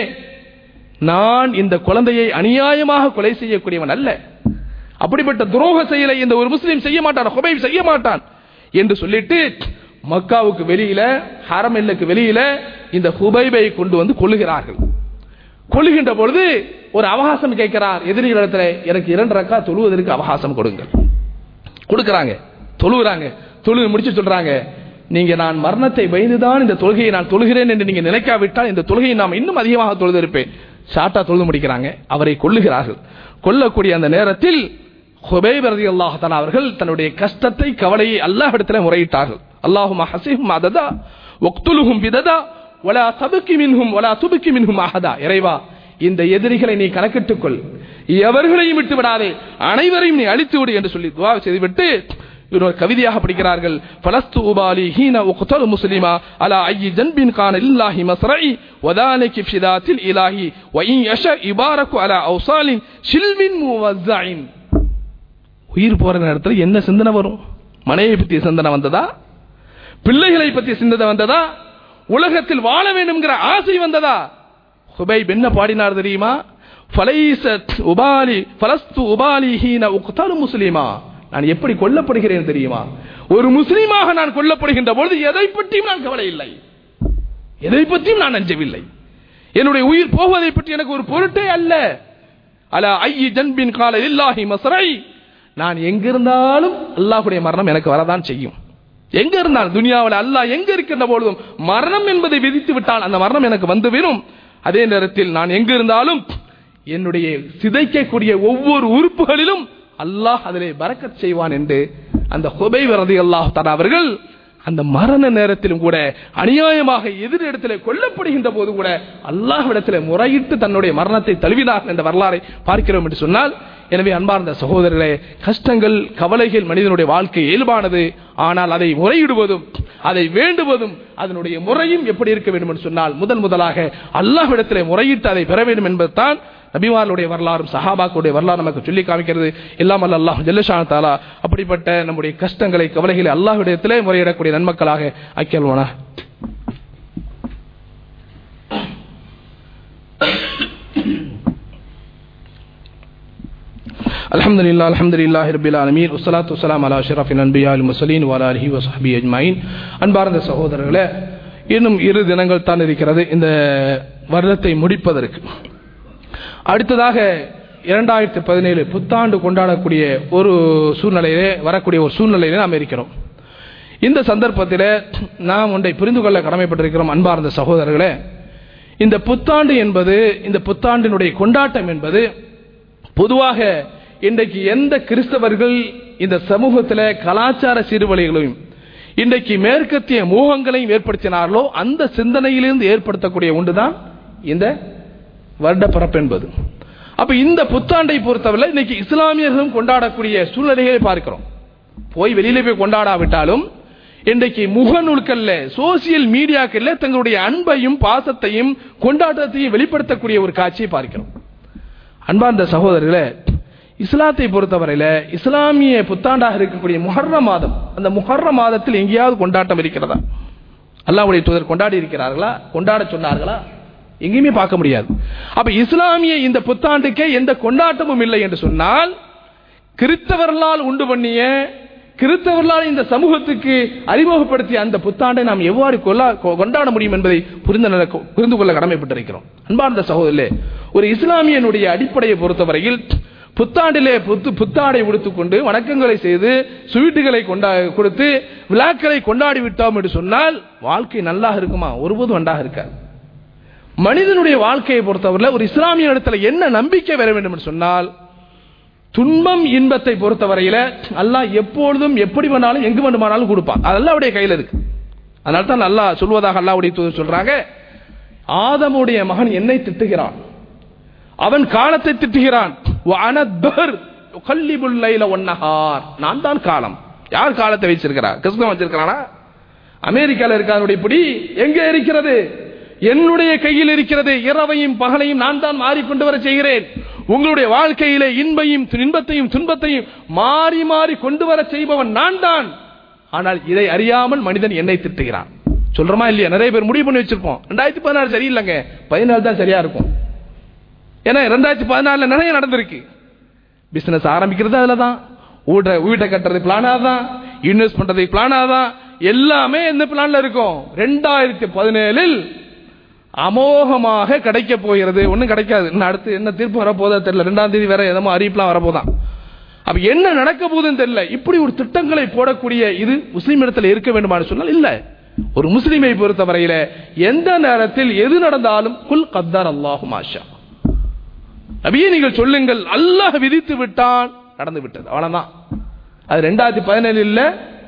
நான் இந்த குழந்தையை அநியாயமாக கொலை செய்யக்கூடியவன் அல்ல, அப்படிப்பட்ட துரோக செயலை இந்த ஒரு முஸ்லீம் செய்ய மாட்டான், ஹுபைப் செய்ய மாட்டான் என்று சொல்லிட்டு மக்காவுக்கு வெளியில, ஹரம் எல்லைக்கு வெளியில இந்த ஹுபைபை கொண்டு வந்து கொல்லுகிறார்கள். கொல்லுகின்ற பொழுது ஒரு அவகாசம் கேட்கிறார் எதிரிகளிடத்தில், எனக்கு 2 ரக்காத் தொழுவதற்கு அவகாசம் கொடுங்கள். கொடுக்கிறாங்க, தொழுகிறாங்க. தொழுகை முடிச்சு சொல்றாங்க, நீங்க நான் மரணத்தை பயந்துதான் இந்த தொழுகையை நான் தொழுகிறேன் என்று நீங்க நினைக்காவிட்டால் இந்த தொழுகையை நாம் இன்னும் அதிகமாக தொழுதிருப்பேன். ஷார்ட்டா தொழுது முடிக்கிறாங்க. அவரை கொல்லுகிறார்கள். கொல்லக்கூடிய அந்த நேரத்தில் ஹுபைப் ரலியல்லாஹு தஆலா அவர்கள் தன்னுடைய கஷ்டத்தை, கவலையை அல்லாஹ்விடத்தில் முறையிட்டார்கள். அல்லாஹும்ம ஹஸிஹும் அததா வக்துலுஹும் பிததா வலா தபகி மின்ஹும் வலா துபகி மின்ஹும் அஹதா. இறைவா, இந்த எதிரிகளை நீ கணக்கிட்டுக் கொள், எவர்களையும் விட்டு விடாதே, அனைவரையும் நீ அழித்து விடு என்று சொல்லி துஆ செய்துவிட்டு ஒரு கவிதையாக படிக்கிறார்கள். ஃபலஸ்து உபாலி ஹீன உக்தல் முஸ்லிமா அலா ஐயி ஜன்பின் கான லில்லாஹி மஸ்ரஇ வதாலிக ஃபிதாத்தில் இலாஹி வ இன் யஷா இபாரகு அலா அவ்சாலின் ஷில்மின் முவஸ்ஸஇன். உயிர் போற நேரத்தில் என்ன சிந்தனை வரும்? மனைவி பற்றிய சிந்தனை வந்ததா? பிள்ளைகளை பற்றிய சிந்தனை வந்ததா? உலகத்தில் வாழ வேண்டும்ங்கிற ஆசை வந்ததா? ஹுபைப் என்ன பாடினார் தெரியுமா? ஃபலைஸத் உபாலி ஃபலஸ்து உபாலி ஹீன உக்தல் முஸ்லிமா. நான் எப்படி கொல்லப்படுகிறேன் தெரியுமா? ஒரு முஸ்லீமாக நான் கொல்லப்படுகின்ற பொழுது எதை பற்றியும் நான் கவலை இல்லை, எதை பற்றியும் நான் அஞ்சவில்லை. என்னுடைய உயிர் போவதை பற்றி எனக்கு ஒரு பொருட்டே அல்ல. அலா ஐயி ஜன்பின் கால லில்லாஹி மஸ்ரஇ. நான் எங்கிருந்தாலும் அல்லாஹ்வுடைய மரணம் எனக்கு வரதான் செய்யும். எங்க இருந்தாலும் துனியாவில் அல்லாஹ் எங்க இருக்கின்ற பொழுதும் மரணம் என்பதை விதித்து விட்டால் அந்த மரணம் எனக்கு வந்துவிடும். அதே நேரத்தில் நான் எங்க இருந்தாலும் என்னுடைய சிதைக்கக்கூடிய ஒவ்வொரு உறுப்புகளிலும் அல்லாஹ் அதிலே பரக்கத் செய்வான் என்று அந்த ஹுபைப் ரலியல்லாஹு தஆலா அவர்கள் அந்த மரண நேரத்திலும் கூட அநியாயமாக எதிரிடத்தில் கொல்லப்படுகின்ற போது கூட அல்லாஹ்விடத்தில் முறையிட்டு தன்னுடைய மரணத்தை தழுவினார்கள் என்ற வரலாறை பார்க்கிறோம் என்று சொன்னால், எனவே அன்பார்ந்த சகோதரர்களே, கஷ்டங்கள், கவலைகள் மனிதனுடைய வாழ்க்கை இயல்பானது. ஆனால் அதை முறையிடுவதும் அதை வேண்டுவதும் அதனுடைய முறையும் எப்படி இருக்க வேண்டும் என்று சொன்னால், முதலாக அல்லாஹ்விடத்தில் முறையிட்டு அதை பெற வேண்டும் என்பதுதான் நபிமார்களுடைய வரலாறும் சஹாபாக்களுடைய வரலாறு நமக்கு சொல்லி காமிக்கிறது. எல்லாம் அல்லாஹ் ஜல்ல ஷானஹு தஆலா அப்படிப்பட்ட நம்முடைய கஷ்டங்களை, கவலைகளை அல்லாஹ்விடத்திலே முறையிடக்கூடிய நன்மக்களாக ஆக்கியல்வானா. அல்ஹம்துலில்லாஹி ரப்பில் ஆலமீன் வஸ்ஸலாத்து வஸ்ஸலாமு அலா அஷ்ரஃபில் அன்பியா வல் முர்சலீன் வ அலா ஆலிஹி வ ஸஹ்பிஹி அஜ்மஈன். அன்பார்ந்த சகோதரர்களே, இன்னும் 2 தினங்கள் தான் இருக்கிறது இந்த வருடத்தை முடிப்பதற்கு. அடுத்ததாக 2017 புத்தாண்டு கொண்டாடக்கூடிய ஒரு சூழ்நிலையிலே வரக்கூடிய ஒரு சூழ்நிலையிலே நாம் இருக்கிறோம். இந்த சந்தர்ப்பத்தில் நாம் ஒன்றை புரிந்து கொள்ள கடமைப்பட்டிருக்கிறோம். அன்பார்ந்த சகோதரர்களே, இந்த புத்தாண்டு என்பது, இந்த புத்தாண்டினுடைய கொண்டாட்டம் என்பது பொதுவாக இன்றைக்கு எந்த கிறிஸ்தவர்கள் இந்த சமூகத்தில் கலாச்சார சீர்வழிகளையும் இன்றைக்கு மேற்கத்திய மோகங்களையும் ஏற்படுத்தினார்களோ அந்த சிந்தனையிலிருந்து ஏற்படுத்தக்கூடிய ஒன்றுதான் இந்த வருட பிறப்பு என்பது. அப்ப இந்த புத்தாண்டை பொறுத்தவரை இன்னைக்கு இஸ்லாமியர்களும் கொண்டாடக்கூடிய சூழ்நிலைகளை பார்க்கிறோம். போய் வெளியில போய் கொண்டாடாவிட்டாலும் இன்றைக்கு முகநூல்கள்ல, சோசியல் மீடியாக்கள்ல தங்களுடைய அன்பையும் பாசத்தையும் கொண்டாட்டத்தையும் வெளிப்படுத்தக்கூடிய ஒரு காட்சியை பார்க்கிறோம். அன்பார்ந்த சகோதரர்களே, இஸ்லாத்தை பொறுத்தவரையில இஸ்லாமிய புத்தாண்டாக இருக்கக்கூடிய முஹர்ரம் மாதம், அந்த முஹர்ரம் மாதத்தில் எங்கேயாவது கொண்டாட்டம் இருக்கிறதா? அல்லாஹ்வுடைய தூதர் கொண்டாடி இருக்கிறார்களா? கொண்டாட சொன்னார்களா? எங்கேயுமே பார்க்க முடியாது. அப்ப இஸ்லாமிய இந்த புத்தாண்டுக்கே எந்த கொண்டாட்டமும் இல்லை என்று சொன்னால், கிறிஸ்தவர்களால் உண்டு பண்ணிய, கிறிஸ்தவர்களால் இந்த சமூகத்துக்கு அறிமுகப்படுத்திய அந்த புத்தாண்டை நாம் எவ்வாறு கொண்டாட முடியும் என்பதை புரிந்து கொள்ள கடமைப்பட்டிருக்கிறோம். அன்பார்ந்த சகோதரர்களே, ஒரு இஸ்லாமியனுடைய அடிப்படையை பொறுத்தவரையில் புத்தாண்டிலே புத்தாடை உடுத்துக்கொண்டு வணக்கங்களை செய்து ஸ்வீட்டுகளை கொடுத்து விழாக்களை கொண்டாடி விட்டோம் என்று சொன்னால் வாழ்க்கை நல்லா இருக்குமா? ஒருபோதும் நன்றாக இருக்காது. மனிதனுடைய வாழ்க்கையை பொறுத்தவரை ஒரு இஸ்லாமிய இடத்துல என்ன நம்பிக்கை வர வேண்டும் என்று சொன்னால், துன்பம் இன்பத்தை பொறுத்தவரையில அல்லாஹ் எப்பொழுதும் எப்படி வேணாலும் எங்கு வேண்டுமானாலும் கொடுப்பான். அது அல்லாஹ்வுடைய கையில் இருக்கு. அதனால தான் அல்லாஹ் சொல்வதாக அல்லாஹ்வுடைய தூதர் சொல்றாங்க, ஆதமுடைய மகன் என்னை திட்டுகிறான், அவன் காலத்தை திட்டுகிறான், நான் தான் காலம். யார் காலத்தை வச்சிருக்கிறார்? கிறிஸ்தவன் வச்சிருக்கிறானா? அமெரிக்கால இருக்காருடைய பிடி எங்கே இருக்கிறது? என்னுடைய கையில் இருக்கிறது. இரவையும் பகலையும் நான் தான் மாறிக்கொண்டு வர செய்கிறேன். உங்களுடைய வாழ்க்கையிலே இன்பத்தையும் துன்பத்தையும் மாறி மாறி கொண்டு வர செய்பவன் நான் தான். ஆனால் இதை அறியாமல் மனிதன் என்னை திட்டுகிறான். சொல்றமா இல்லையா? நிறைய பேர் முடிவு பண்ணி வச்சிருப்போம், 2016 சரியில்லைங்க, 14 தான் சரியா இருக்கும். ஏன்னா 2014 நிறைய நடந்திருக்கு. பிசினஸ் ஆரம்பிக்கிறது அதுலதான், வீட்டை கட்டுறது பிளானாதான், இன்வெஸ்ட் பண்றது பிளானாதான், எல்லாமே இந்த பிளான்ல இருக்கும். 2017 அமோகமாக கிடைக்க போகிறது. ஒன்னும் கிடைக்காது. அடுத்து என்ன தீர்ப்பு வரப்போதா தெரியல. 2ஆம் தேதி வேற எதோ அறிவிப்புலாம் வரப்போதான். அப்ப என்ன நடக்க போகுதுன்னு தெரியல. இப்படி ஒரு திட்டங்களை போடக்கூடிய இது முஸ்லீம் இடத்துல இருக்க வேண்டுமான்னு சொன்னால் இல்ல. ஒரு முஸ்லீமை பொறுத்தவரையில எந்த நேரத்தில் எது நடந்தாலும் குல் கத்தர் அல்லாஹு மாஷா, நபியே நீங்கள் சொல்லுங்கள், அல்லாஹ் விதித்து விட்டான், நடந்து விட்டது, அவ்வளவுதான். அது 2017 இல்ல,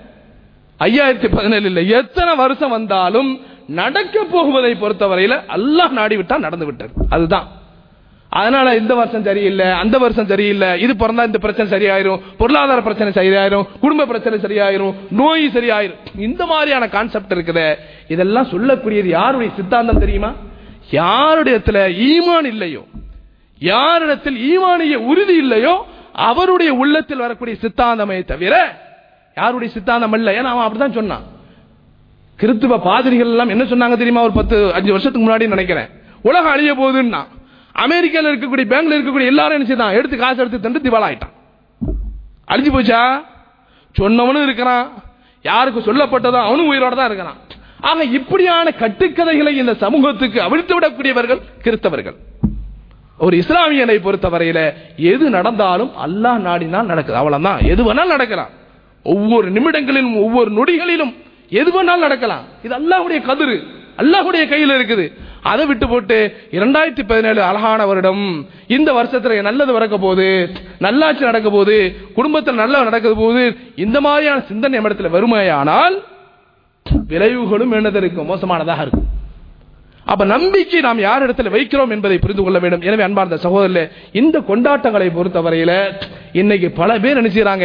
5017 இல்ல, எத்தனை வருஷம் வந்தாலும் நடக்க போகுவதை பொறுத்தவரையில அல்லாஹ் நாடிவிட்டால் நடந்து விட்டது, அதுதான். அதனால இந்த வருஷம் சரியில்லை, அந்த வருஷம் சரியில்லை, இது பிறந்தா இந்த பிரச்சனை சரியாயிரும், பொருளாதார பிரச்சனை சரியாயிரும், குடும்ப பிரச்சனை சரியாயிரும், நோய் சரியாயிரும், இந்த மாதிரியான கான்செப்ட் இருக்குது. இதெல்லாம் சொல்லக்கூடியது யாருடைய சித்தாந்தம் தெரியுமா? யாருடைய ஈமான் இல்லையோ, யாரிடத்தில் ஈமானிய உறுதி இல்லையோ அவருடைய உள்ளத்தில் வரக்கூடிய சித்தாந்தமே தவிர யாருடைய சித்தாந்தம் அல்ல. ஏன்னா அவன் அப்படிதான் சொன்னான். கிறிஸ்துவ பாதிரிகள் எல்லாம் என்ன சொன்னாங்க தெரியுமா? ஒரு 10-5 வருஷத்துக்கு முன்னாடி நினைக்கிறேன், உலகம் அழிய போகுதுன்னா அமெரிக்கால இருக்கக்கூடிய பேங்க்ல இருக்கக்கூடிய எல்லாரும் என்ன செய்தான், எடுத்து காசு எடுத்து தந்து திவாலாயிட்டான். அழிஞ்சு போச்சா? சொன்னவனும் இருக்கிறான், யாருக்கு சொல்லப்பட்டதோ அவனும் உயிரோட தான் இருக்கிறான். ஆக இப்படியான கட்டுக்கதைகளை இந்த சமூகத்துக்கு அவிழ்த்து விடக்கூடியவர்கள் கிறிஸ்தவர்கள். ஒரு இஸ்லாமியனை பொறுத்தவரையில எது நடந்தாலும் அல்லாஹ் நாடினால் நடக்குது, அவ்வளவுதான். எது வேணாலும் நடக்கலாம், ஒவ்வொரு நிமிடங்களிலும் ஒவ்வொரு நொடிகளிலும் எது வேணாலும் நடக்கலாம். இது அல்லாஹ்வுடைய கதிரு, அல்லாஹ்வுடைய கையில் இருக்குது. அதை விட்டு போட்டு 2017 அழகான வருடம், இந்த வருஷத்துல நல்லது நடக்க போகுது, நல்லாட்சி நடக்க போகுது, குடும்பத்தில் நல்ல நடக்க போகுது, இந்த மாதிரியான சிந்தனை நம்ம இடத்துல வறுமையானால் விளைவுகளும் என்னது இருக்கும், மோசமானதாக இருக்கும். அப்ப நம்பிக்கை நாம் யார் இடத்துல வைக்கிறோம் என்பதை புரிந்து கொள்ள வேண்டும். எனவே அன்பார்ந்த சகோதரர்களே, இந்த கொண்டாட்டங்களை பொறுத்தவரையில இன்னைக்கு பல பேர் நினைச்சாங்க,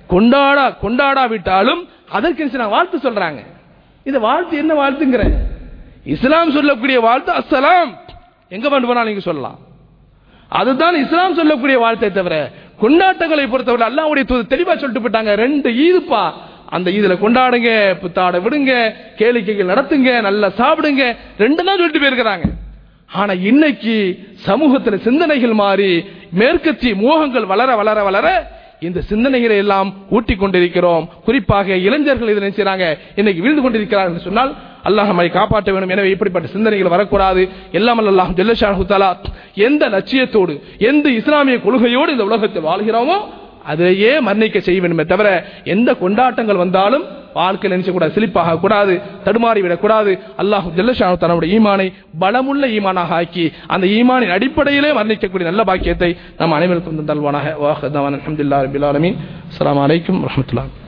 கொண்டாடாவிட்டாலும் அதற்கு வாழ்த்து சொல்றாங்க. இந்த வாழ்த்து என்ன வாழ்த்துங்கிற? இஸ்லாம் சொல்லக்கூடிய வாழ்த்து அஸ்ஸலாம், எங்க வேண்டுமானாலும் நீங்க சொல்லலாம், அதுதான் இஸ்லாம் சொல்லக்கூடிய வாழ்த்தை தவிர கொண்டாட்டங்களை பொறுத்தவரை அல்லாஹ்வுடைய தூதர் தெளிவா சொல்லிட்டு போயிட்டாங்க. 2 ஈதுப்பா, அந்த ஈதுல கொண்டாடுங்க, புத்தாட விடுங்க, கேளிக்கைகள் நடத்துங்க, நல்லா சாப்பிடுங்க, 2 தான் சொல்லிட்டு போயிருக்கிறாங்க. ஆனா இன்னைக்கு சமூகத்துல சிந்தனைகள் மாறி மேற்கத்திய மோகங்கள் வளர வளர வளர இந்த சிந்தனைகளை எல்லாம் ஊட்டி கொண்டிருக்கிறோம். குறிப்பாக இளைஞர்கள் இதை நினைச்சாங்க இன்னைக்கு வீழ்ந்து கொண்டிருக்கிறார்கள் சொன்னால் அல்லாஹ் நம்மை காப்பாற்ற வேண்டும். எனவே இப்படிப்பட்ட சிந்தனைகள் வரக்கூடாது. எல்லாம் அல்லாஹ் ஜல்ல ஷானஹு தஆலா எந்த லட்சியத்தோடு எந்த இஸ்லாமிய கொள்கையோடு இந்த உலகத்தை வாழ்கிறோமோ அதையே மரணிக்க செய்ய வேண்டுமே தவிர எந்த கொண்டாட்டங்கள் வந்தாலும் வாழ்க்கையில் நினைச்சக்கூடாது, சிலிப்பாக கூடாது, தடுமாறிவிடக்கூடாது. அல்லாஹ் ஜல்ல ஷானஹு தஆலா ஈமானை பலமுள்ள ஈமானாக ஆக்கி அந்த ஈமானின் அடிப்படையிலே மரணிக்கக்கூடிய நல்ல பாக்கியத்தை நாம் அனைவருக்கும் தந்தல்வானாக. வாஹ் தவானா அல்ஹம்துலில்லாஹி ரப்பில் ஆலமீன். அஸ்ஸலாமு அலைக்கும் வரஹ்மத்துல்லாஹி.